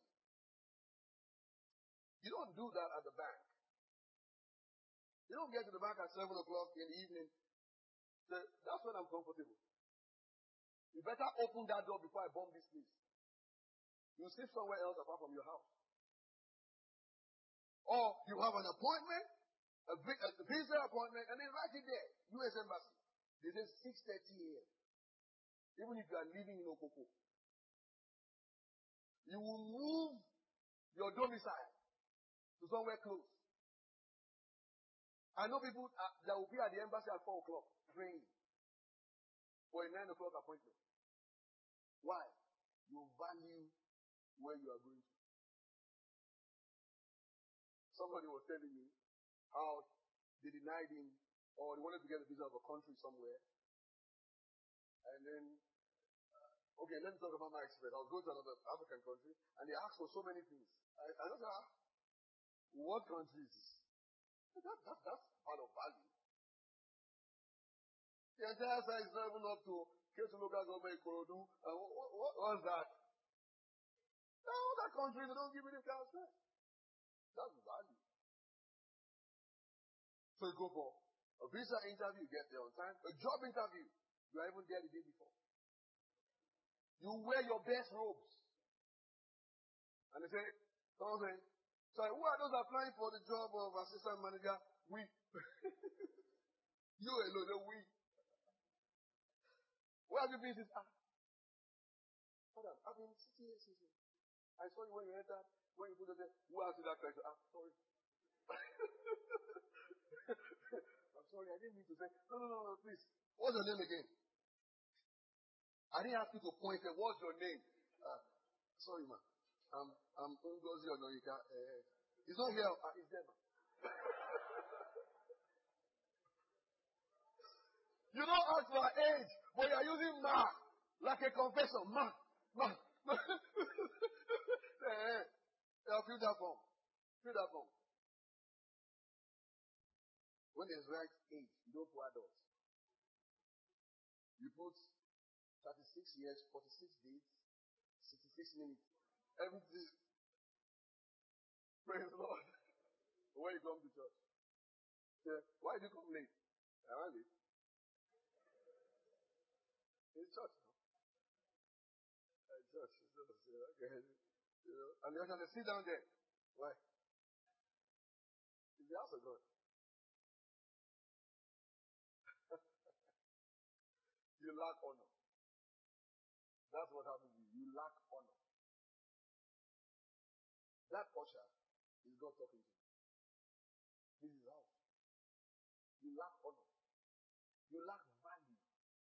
[SPEAKER 1] You don't do that at the bank. You don't get to the bank at seven o'clock in the evening. So that's when I'm comfortable. You better open that door before I bomb this place. You sleep somewhere else apart from your house. Or you have an appointment, a, a visa appointment, and then write it there, U S Embassy. They say six thirty a.m. Even if you are living in Okoko. You will move your domicile to somewhere close. I know people uh, that will be at the embassy at four o'clock praying for a nine o'clock appointment. Why? You value where you are going to. Somebody was telling me how they denied him, or they wanted to get a visa of a country somewhere. And then, uh, okay, let me talk about my experience. I was going to another African country, and they asked for so many things. I, I just asked, what country is this? That, that, that's part of value. The entire side is not even up to Ketu local government in Korodu. And what, what, what's that? All that country, they don't give you the kind of space. That's value. So you go for a visa interview, you get there on time. A job interview, you are even there the day before. You wear your best robes. And they say, someone say, sorry, who are those applying for the job of assistant manager? We. You alone, no, we. Where have you been since? Ah. Madam, I've been sitting here since. I saw you when you entered. When you put it there, who asked you that question? Ah, sorry. I'm sorry, I didn't mean to say. No, no, no, no, please. What's your name again? I didn't ask you to point it. What's your name? Uh, sorry, man. I'm, I'm Ngozi Onoyika. Uh, he's not here. Uh, he's there, man. You don't ask for age, but you are using ma like a confession. Ma, ma, ma. uh, uh, fill that form. Fill that form. When there's right age, you don't put adults. You put thirty-six years, forty-six days, sixty-six minutes. Everything. Praise the Lord. When you come to church. Yeah. Why did you come late? I ran late. It's church now. It's church. It's church. Yeah, okay. You know, and they're going to sit down there. Why? It's the house of God. You lack honor. That's what happens to you. You lack honor. That usher is God talking to you. This is how. You lack honor. You lack value.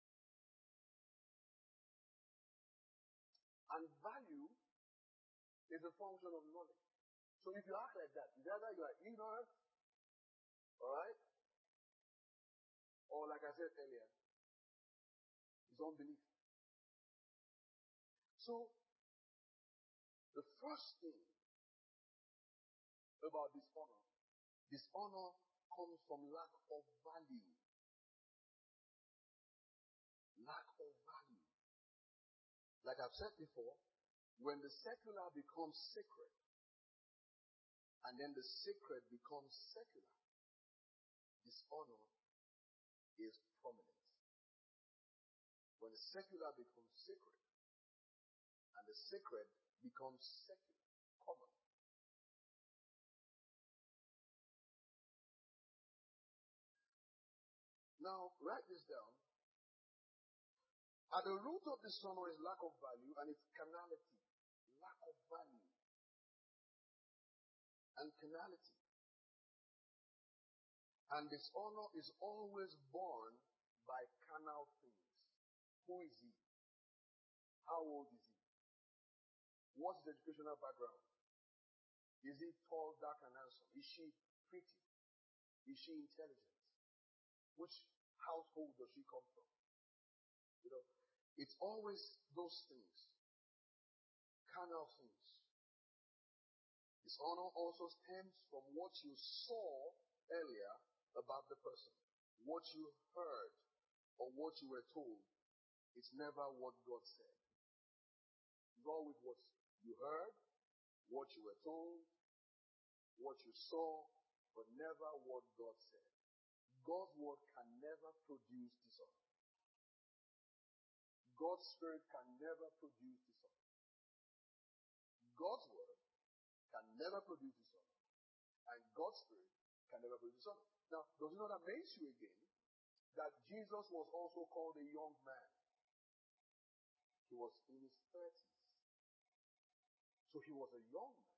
[SPEAKER 1] And value is a function of knowledge. So if you act like that, either you are ignorant, alright? Or like I said earlier, it's unbelief. So, the first thing about dishonor, dishonor comes from lack of value. Lack of value. Like I've said before, when the secular becomes sacred, and then the sacred becomes secular, dishonor is prominent. When the secular becomes sacred, and the sacred becomes secular, common. Now, write this down. At the root of dishonor is lack of value, and it's carnality. Lack of value. And carnality. And dishonor is always born by carnal things. Who is he? How old is he? What's his educational background? Is he tall, dark, and handsome? Is she pretty? Is she intelligent? Which household does she come from? You know, It's always those things, carnal things. Dishonor also stems from what you saw earlier about the person, what you heard, or what you were told. It's never what God said. It's always what you heard, what you were told, what you saw, but never what God said. God's word can never produce dishonor. God's spirit can never produce dishonor. God's word can never produce dishonor. And God's spirit can never produce dishonor. Now, does it not amaze you again that Jesus was also called a young man? He was in his thirties. So he was a young man.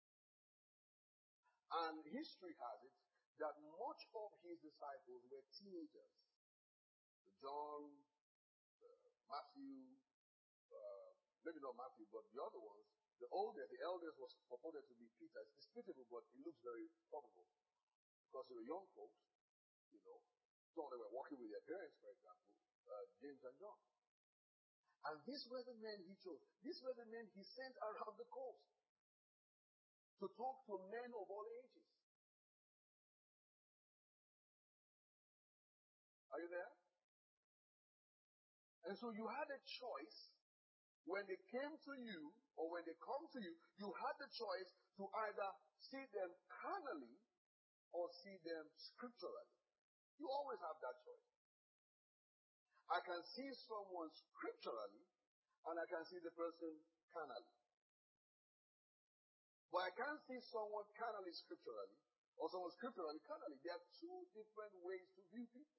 [SPEAKER 1] And history has it that much of his disciples were teenagers. John, uh, Matthew, uh, maybe not Matthew, but the other ones. The oldest, the eldest was purported to be Peter. It's disputable, but it looks very probable. Because they were young folks, you know. Some of them were walking with their parents, for example, uh, James and John. And these were the men he chose. These were the men he sent around the coast to talk to men of all ages. Are you there? And so you had a choice when they came to you, or when they come to you, you had the choice to either see them carnally or see them scripturally. You always have that choice. I can see someone scripturally, and I can see the person carnally. But I can't see someone carnally scripturally, or someone scripturally carnally. There are two different ways to view people.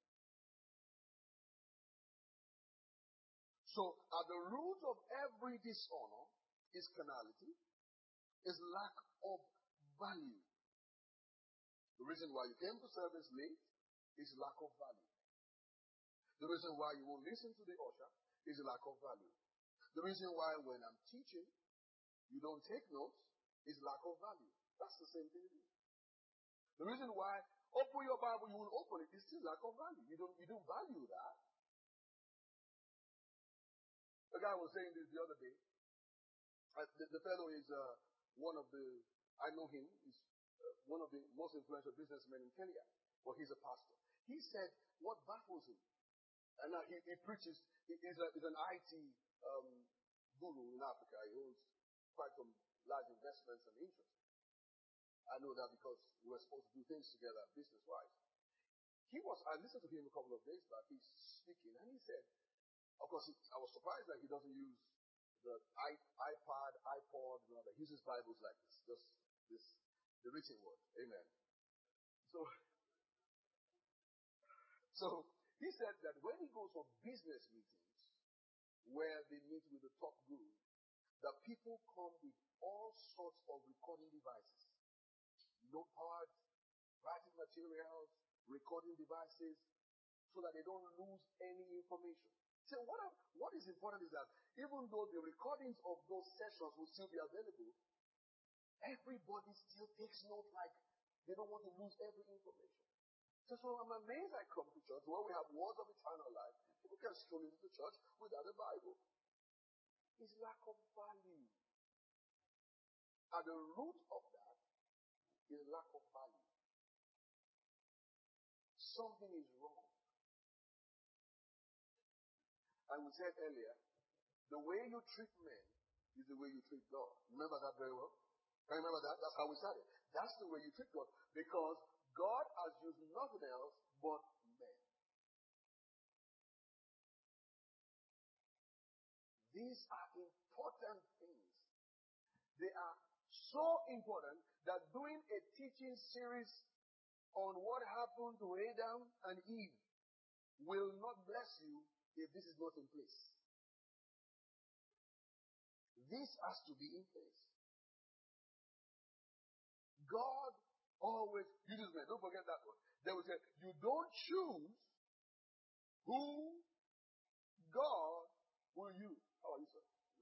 [SPEAKER 1] So, at the root of every dishonor is carnality, is lack of value. The reason why you came to service late is lack of value. The reason why you won't listen to the usher is lack of value. The reason why when I'm teaching, you don't take notes is lack of value. That's the same thing it is. The reason why open your Bible, you will open it, is still lack of value. You don't, you don't value that. A guy was saying this the other day. Uh, the, the fellow is uh, one of the, I know him, he's uh, one of the most influential businessmen in Kenya. Well, he's a pastor. He said what baffles him, and uh, he, he preaches, he, he's, a, he's an I T um, guru in Africa. He owns quite some large investments and interests. I know that because we were supposed to do things together business-wise. He was, I listened to him a couple of days back, he's speaking, and he said, of course, I was surprised that he doesn't use the iPad, iPod, you know, that uses Bibles like this, just this, the written word. Amen. So, so he said that when he goes for business meetings, where they meet with the top guru, that people come with all sorts of recording devices, notepads, writing materials, recording devices, so that they don't lose any information. So what, are, what is important is that even though the recordings of those sessions will still be available, everybody still takes note, like they don't want to lose every information. So, so I'm amazed I come to church where we have words of eternal life. People can stroll into the church without a Bible. It's lack of value. At the root of that is lack of value. Something is wrong. And we said earlier, the way you treat men is the way you treat God. Remember that very well? Can you remember that? That's how we started. That's the way you treat God. Because God has used nothing else but men. These are important things. They are so important that doing a teaching series on what happened to Adam and Eve will not bless you if this is not in place. This has to be in place. God always uses men. Don't forget that one. They will say, you don't choose who God will use. How are you, sir?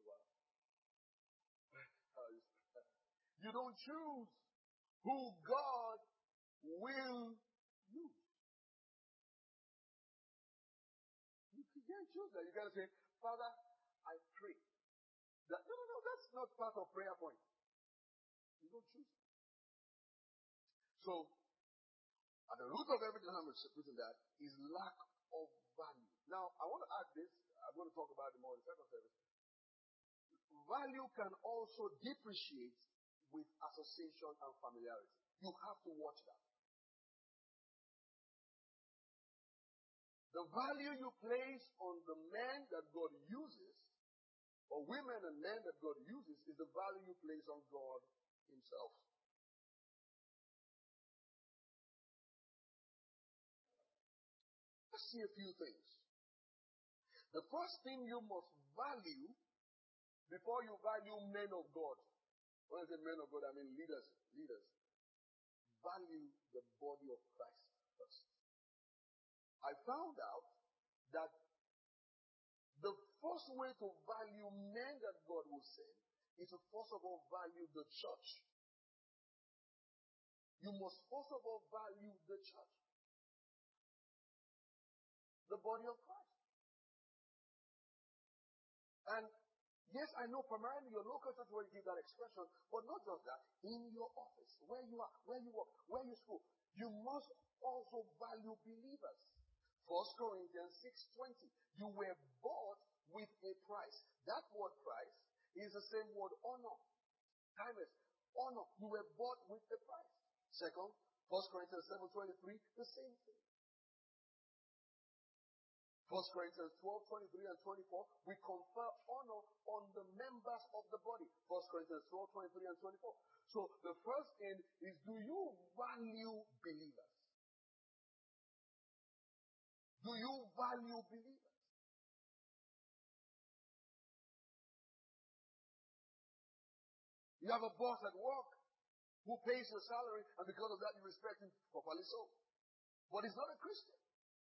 [SPEAKER 1] How are you, sir? You don't choose who God will use. can't choose that. You can't say, Father, I pray. That, no, no, no, that's not part of prayer point. You don't choose it. So, at the root of everything I'm putting that is lack of value. Now, I want to add this. I'm going to talk about it more in the second service. Value can also depreciate with association and familiarity. You have to watch that. The value you place on the men that God uses, or women and men that God uses, is the value you place on God Himself. Let's see a few things. The first thing you must value before you value men of God. When I say men of God, I mean leaders. Leaders. Value the body of Christ first. I found out that the first way to value men that God will send is to first of all value the church. You must first of all value the church. The body of Christ. And yes, I know primarily your local church where you give that expression, but not just that. In your office, where you are, where you work, where you school, you must also value believers. First Corinthians six twenty. You were bought with a price. That word price is the same word honor. Timeless. Honor. You were bought with a price. Second, First Corinthians seven twenty-three, the same thing. First Corinthians twelve twenty-three and twenty-four, we confer honor on the members of the body. First Corinthians twelve twenty-three and twenty-four. So the first thing is, do you value believers? Do you value believers? You have a boss at work who pays your salary, and because of that you respect him, properly so. But he's not a Christian.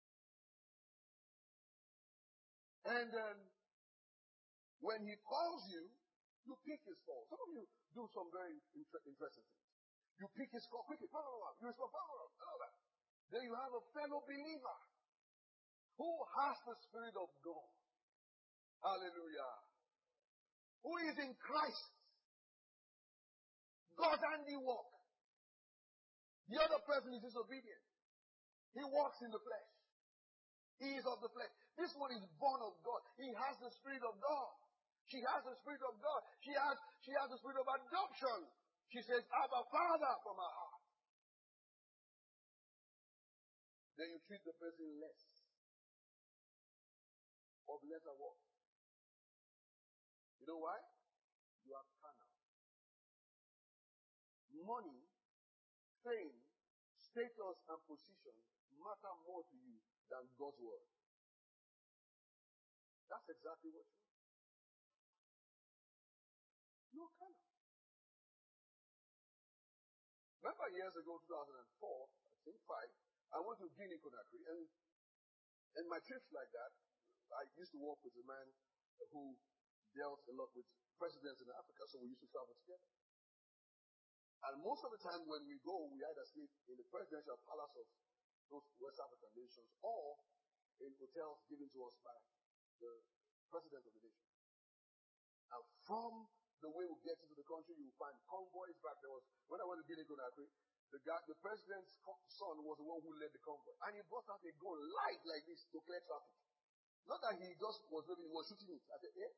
[SPEAKER 1] And then, when he calls you, you pick his call. Some of you do some very inter- interesting things. You pick his call quickly. You respond. Then you have a fellow believer who has the Spirit of God. Hallelujah. Who is in Christ. God's handiwork. The other person is disobedient. He walks in the flesh. He is of the flesh. This one is born of God. He has the Spirit of God. She has the Spirit of God. She has, she has the Spirit of adoption. She says, Abba, Father, from her heart. Then you treat the person less. Of lesser what? You know why? You are carnal. Money, fame, status, and position matter more to you than God's word. That's exactly what you are. You're carnal. Remember years ago, two thousand four, I think five, I went to Guinea Conakry, and in my trips like that, I used to work with a man who dealt a lot with presidents in Africa, so we used to travel together. And most of the time when we go, we either sleep in the presidential palace of those West African nations or in hotels given to us by the president of the nation. And from the way we get into the country, you find convoys back. There was, when I went to Guinea Conakry, the guy, the president's son was the one who led the convoy. And he brought out a gun light like this to clear traffic. Not that he just was maybe he was shooting it. I said, eh?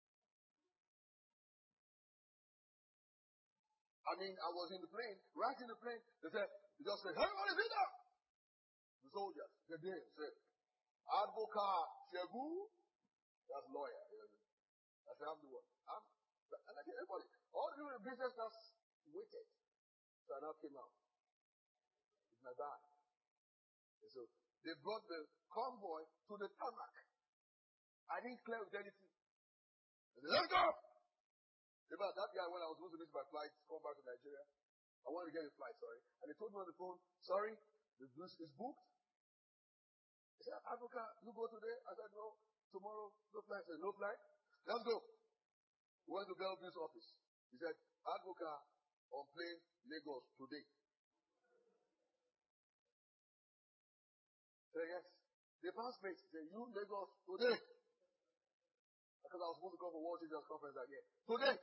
[SPEAKER 1] I mean, I was in the plane, right in the plane. They said, they just said, everybody sit down. The soldiers, they did, said, Advocate Shegu, that's lawyer. I said, I'm the one. I'm, and I said, everybody, all the business just waited. So I now came out with my bag. And so they brought the convoy to the tarmac. I didn't clear with anything. They said, let's go! About that guy, when I was supposed to miss my flight, come back to Nigeria, I wanted to get a flight, sorry. And they told me on the phone, sorry, the bus is booked. He said, Africa, you go today? I said, no, tomorrow, no flight. I said, no flight? Let's go. We went to Belview's office. He said, Advocate on plane, Lagos, today. I said, yes. They passed me. Say, you Lagos today. Because I was supposed to come for World Changers Conference again. Today.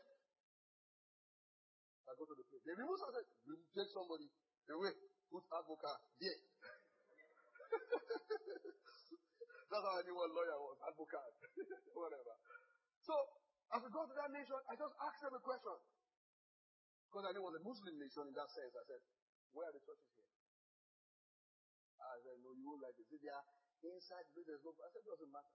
[SPEAKER 1] I go to the place. They remove something. We take somebody away. Put advocate there. That's how I knew what lawyer was. Advocate. Whatever. So, as we go to that nation, I just asked them a question. Because I knew it was a Muslim nation in that sense. I said, where are the churches here? I said, no, you won't like it. They said, they are inside the place. There's no. I said, it doesn't matter.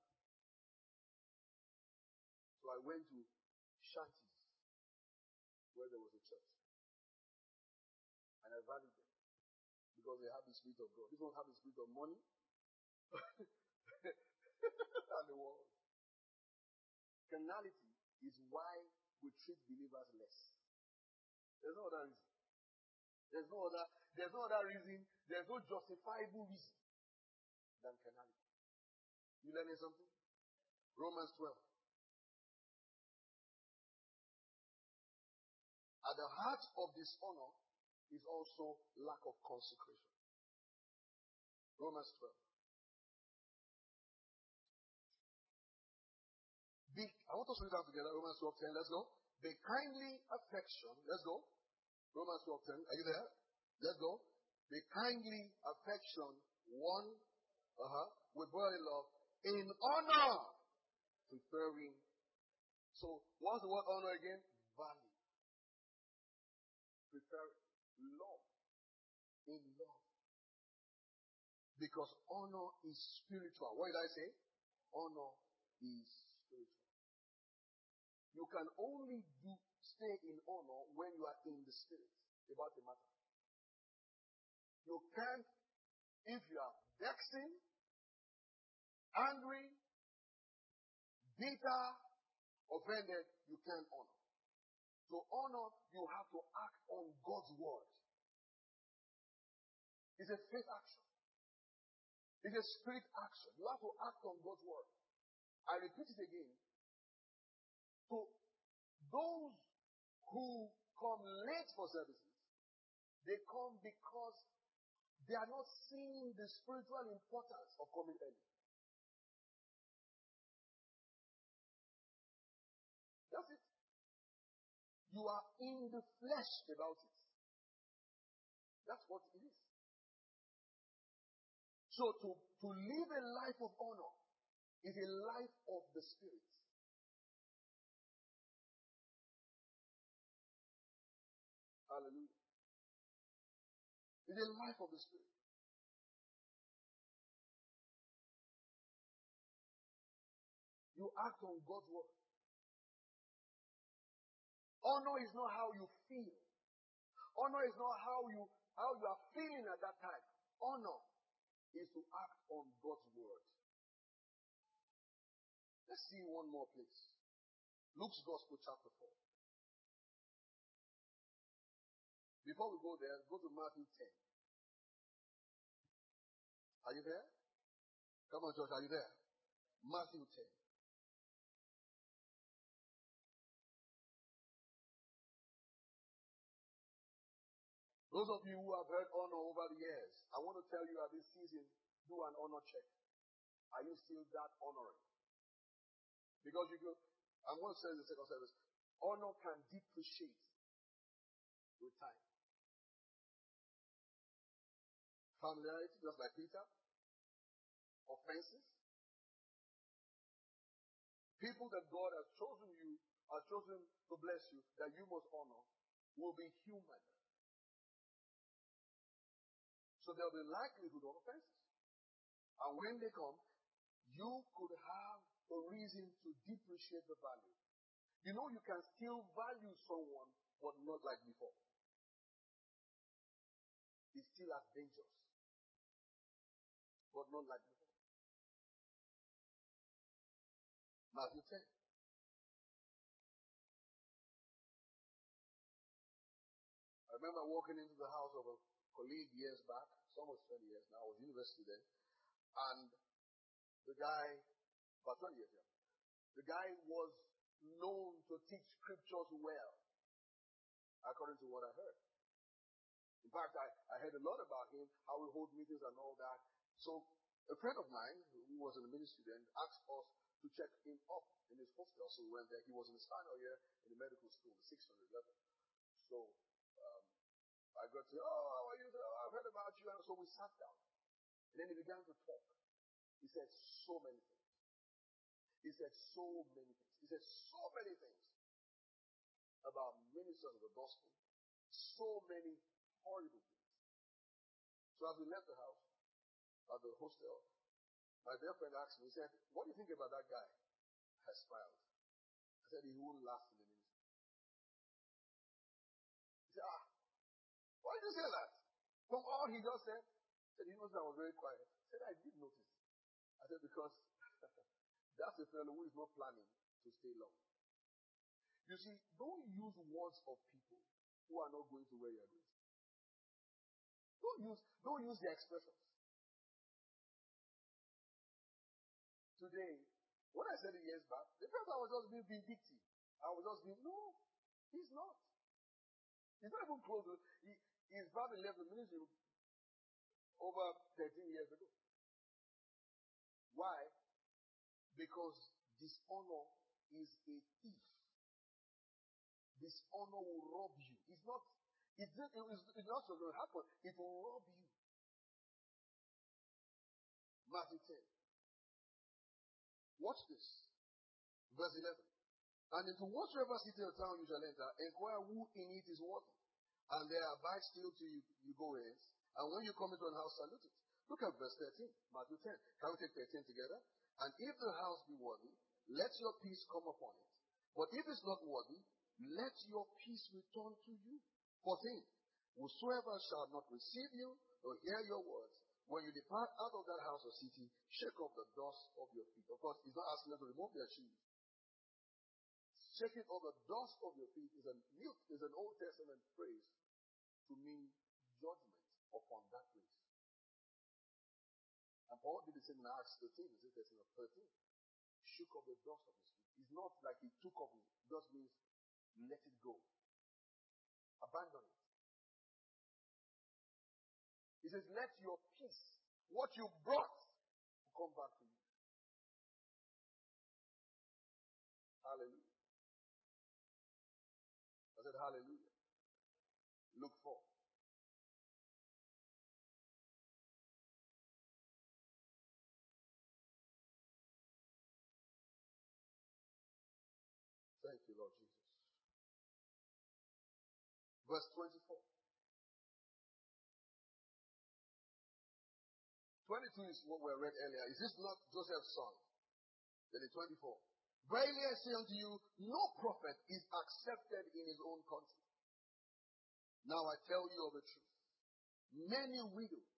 [SPEAKER 1] So I went to shanties where there was a church. And I valued them. Because they have the Spirit of God. This one have the Spirit of money. And the world. Carnality is why we treat believers less. There's no other reason. There's no other, there's no other reason, there's no justifiable reason than carnality. You learning something? Romans twelve. At the heart of dishonor is also lack of consecration. Romans twelve. Be, I want us to read that together. Romans twelve ten. Let's go. Be kindly affection. Let's go. Romans twelve ten. Are you there? Let's go. Be kindly affection one uh-huh, with brotherly love in honor, preferring. So, what's the word honor again? Value. Preferring. Love. In love. Because honor is spiritual. What did I say? Honor is spiritual. You can only do stay in honor when you are in the spirit about the matter. You can't, if you are vexing, angry, bitter, offended, you can't honor. To honor, you have to act on God's word. It's a faith action. It's a spirit action. You have to act on God's word. I repeat it again. To those who come late for services, they come because they are not seeing the spiritual importance of coming early. That's it. You are in the flesh about it. That's what it is. So to, to live a life of honor is a life of the spirit. Hallelujah. It's a life of the spirit. You act on God's word. Honor is not how you feel. Honor is not how you how you are feeling at that time. Honor is to act on God's word. Let's see one more place. Luke's Gospel, chapter four. Before we go there, go to Matthew ten. Are you there? Come on, church, are you there? Matthew ten. Those of you who have heard honor over the years, I want to tell you at this season, do an honor check. Are you still that honoring? Because you could, I'm going to say in the second service, honor can depreciate with time. Familiarity, just like Peter. Offenses. People that God has chosen you, has chosen to bless you, that you must honor, will be human. So there will be likelihood of offenses. And when they come, you could have a reason to depreciate the value. You know you can still value someone, but not like before. It's still as dangerous, but not like before. Matthew ten. I remember walking into the house of a colleague years back, it's almost twenty years now, I was in university then, and the guy, about twenty years ago, the guy was known to teach scriptures well, according to what I heard. In fact, I, I heard a lot about him, how we hold meetings and all that. So A friend of mine who was in the ministry then asked us to check him up in his hostel. So we went there. He was in his final year in the medical school, the six hundred level. So um, I got to say, oh, how are you? Oh, I've heard about you. And so we sat down. And then he began to talk. He said so many things. He said so many things. He said so many things about ministers of the gospel. So many horrible things. So as we left the house, at the hostel, my dear friend asked me, he said, what do you think about that guy? I smiled. I said, he won't last in the ministry. He said, ah, why did you say that? From all he just said, he said, he noticed I was very quiet. I said, I did notice. I said, because that's a fellow who is not planning to stay long. You see, don't use words of people who are not going to where you are going. Don't use, don't use their expressions. Today, when I said it years back, the first I was just being vindictive. I was just being, no, he's not. He's not even close to, he, he's probably left the ministry over thirteen years ago. Why? Because dishonor is a thief. Dishonor will rob you. It's not, it's, it's not going to happen. It will rob you. Matthew ten. Watch this. Verse eleven. And into whatsoever city or town you shall enter, inquire who in it is worthy. And there abide still till you, you go in. And when you come into an house, salute it. Look at verse thirteen. Matthew ten. Can we take thirteen together? And if the house be worthy, let your peace come upon it. But if it's not worthy, let your peace return to you. fourteen. Whosoever shall not receive you or hear your words, when you depart out of that house or city, shake off the dust of your feet. Of course, he's not asking them to remove their shoes. Shaking off the dust of your feet is, a new, is an Old Testament phrase to mean judgment upon that place. And Paul did the same in Acts thirteen, is it thirteen? Shook off the dust of his feet. It's not like he took off it. It just means let it go. Abandon it. He says, let your peace, what you brought, come back to you. Hallelujah. I said, hallelujah. Look for. Thank you, Lord Jesus. Verse twenty-four. twenty-two is what we read earlier. Is this not Joseph's son? Then in twenty-four. Verily I say unto you, no prophet is accepted in his own country. Now I tell you of the truth. Many widows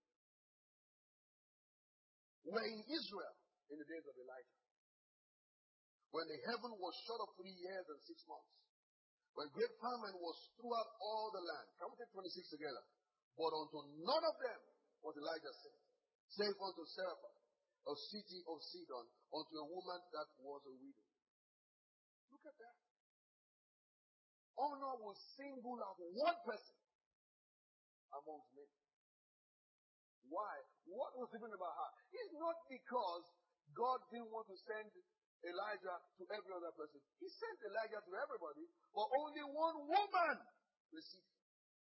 [SPEAKER 1] were in Israel in the days of Elijah, when the heaven was shut up three years and six months, when great famine was throughout all the land. Can we take twenty-six together? But unto none of them was Elijah sent, save unto Sarepta, a city of Sidon, unto a woman that was a widow. Look at that. Honor will single out one person amongst many. Why? What was different about her? It's not because God didn't want to send Elijah to every other person. He sent Elijah to everybody, but only one woman received him.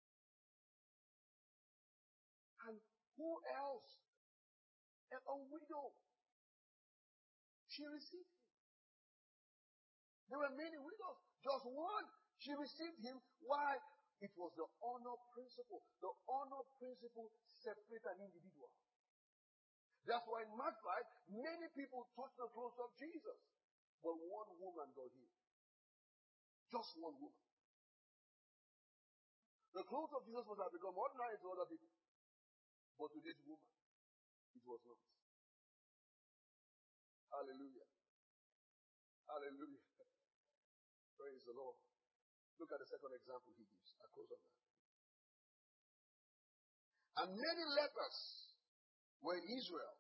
[SPEAKER 1] And who else? A, a widow. She received him. There were many widows. Just one. She received him. Why? It was the honor principle. The honor principle separates an individual. That's why in Mark five, many people touched the clothes of Jesus. But one woman got healed. Just one woman. The clothes of Jesus must have become ordinary to other people. But to this woman, it was not. Hallelujah. Hallelujah. Praise the Lord. Look at the second example he gives. I close on that. And many lepers were in Israel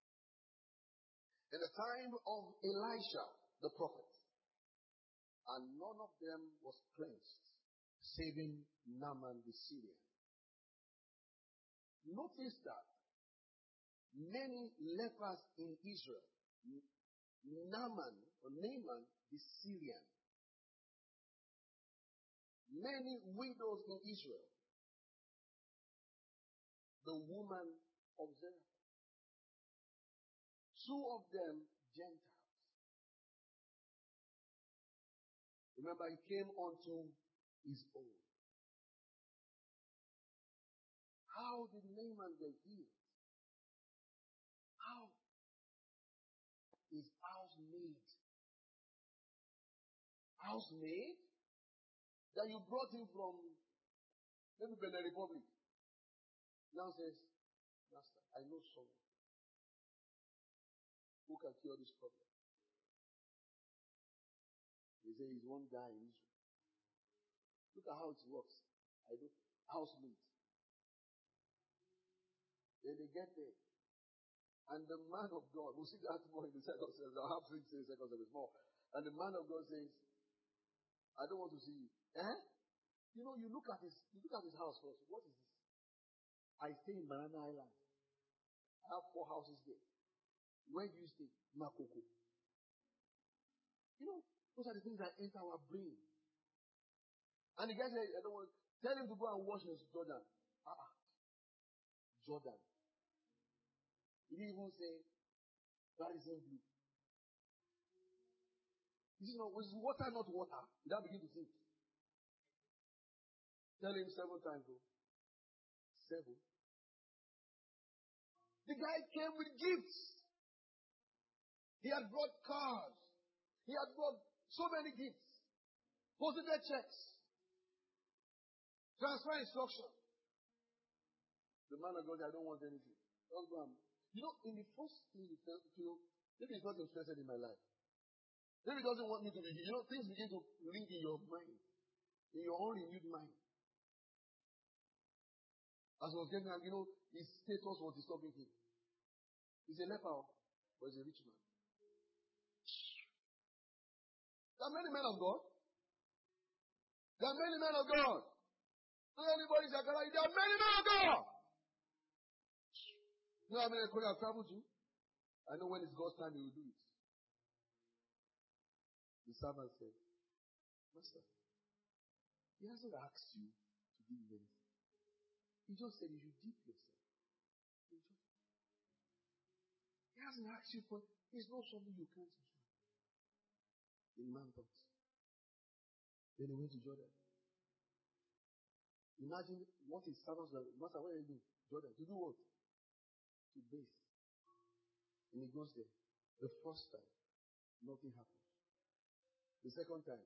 [SPEAKER 1] in the time of Elisha the prophet. And none of them was cleansed, saving Naaman the Syrian. Notice that many lepers in Israel. Naaman, or Naaman, the Syrian. Many widows in Israel. The woman of Zarephath. Two of them Gentiles. Remember, he came unto his own. How did Naaman get healed? How? His housemaid. Housemaid? That you brought him from maybe Benin Republic. Now says, Master, I know someone who can cure this problem. He says he's one guy in Israel. Look at how it works. I don't housemaid. Then they get there. And the man of God, we'll see that more in the second service. I'll have to say the second service more. And the man of God says, I don't want to see you. Eh? You know, you look at his you look at his house first. What is this? I stay in Banana Island. I have four houses there. Where do you stay? Makoko. You know, those are the things that enter our brain. And the guy said, I don't want tell him to go and wash his Jordan. Ah, Jordan. He didn't even say Garrison Blue. This is not was water not water? He now begin to think. Tell him seven times, bro. Seven. The guy came with gifts. He had brought cars. He had brought so many gifts. Positive checks. Transfer instruction. The man of God, I don't want anything. Just go and, you know, in the first thing he felt, feel, maybe he's not interested in my life. Maybe he doesn't want me to be here. You know, things begin to link in your mind. In your own renewed mind. As I was getting, you know, his status was disturbing him. He's a leper, but he's a rich man. There are many men of God. There are many men of God. Not anybody say, there are many men of God. You know how many people have traveled to? I know when it's God's time, he will do it. The servant said, Master, he hasn't asked you to give him anything. He just said you should dip yourself. He hasn't asked you for, it's not something you can't do. The man thought. Then he went to Jordan. Imagine what his servants were. Master, what are you doing? Jordan. To do what? To bathe. And he goes there. The first time, nothing happens. The second time,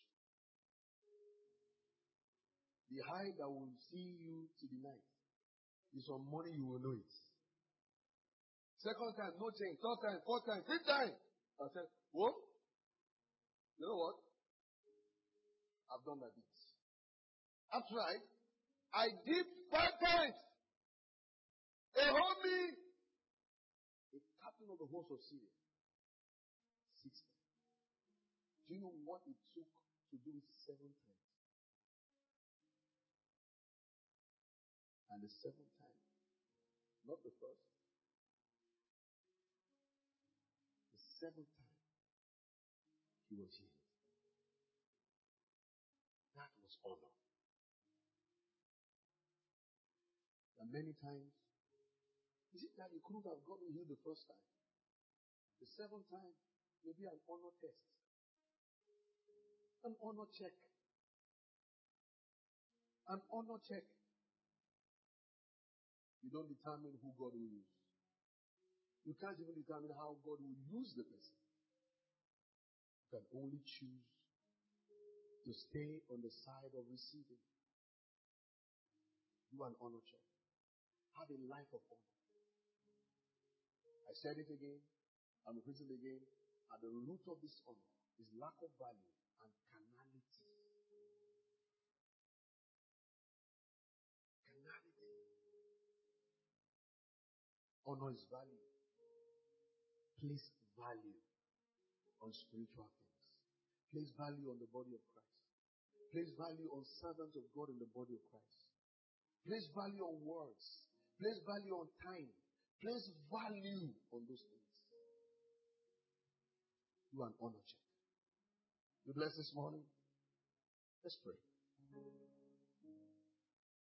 [SPEAKER 1] the high that will see you to the night is on money, you will know it. Second time, no change. Third time, fourth time, fifth time. I said, what? You know what? I've done my bit. That's right. I did five times. A homie, a captain of the host of Syria. Six times. Do you know what it took to do it seven times? And the seventh time, not the first, the seventh time, he was healed. That was honor. And many times, is it that you couldn't have gotten healed the first time? The seventh time, maybe an honor test. An honor check. An honor check. You don't determine who God will use. You can't even determine how God will use the person. You can only choose to stay on the side of receiving. Do an honor check. Have a life of honor. I said it again. I'm repeating it again. At the root of this honor is lack of value and carnality. Carnality. Honor is value. Place value on spiritual things. Place value on the body of Christ. Place value on servants of God in the body of Christ. Place value on words. Place value on time. Place value on those things. Do an honor check. You blessed this morning? Let's pray.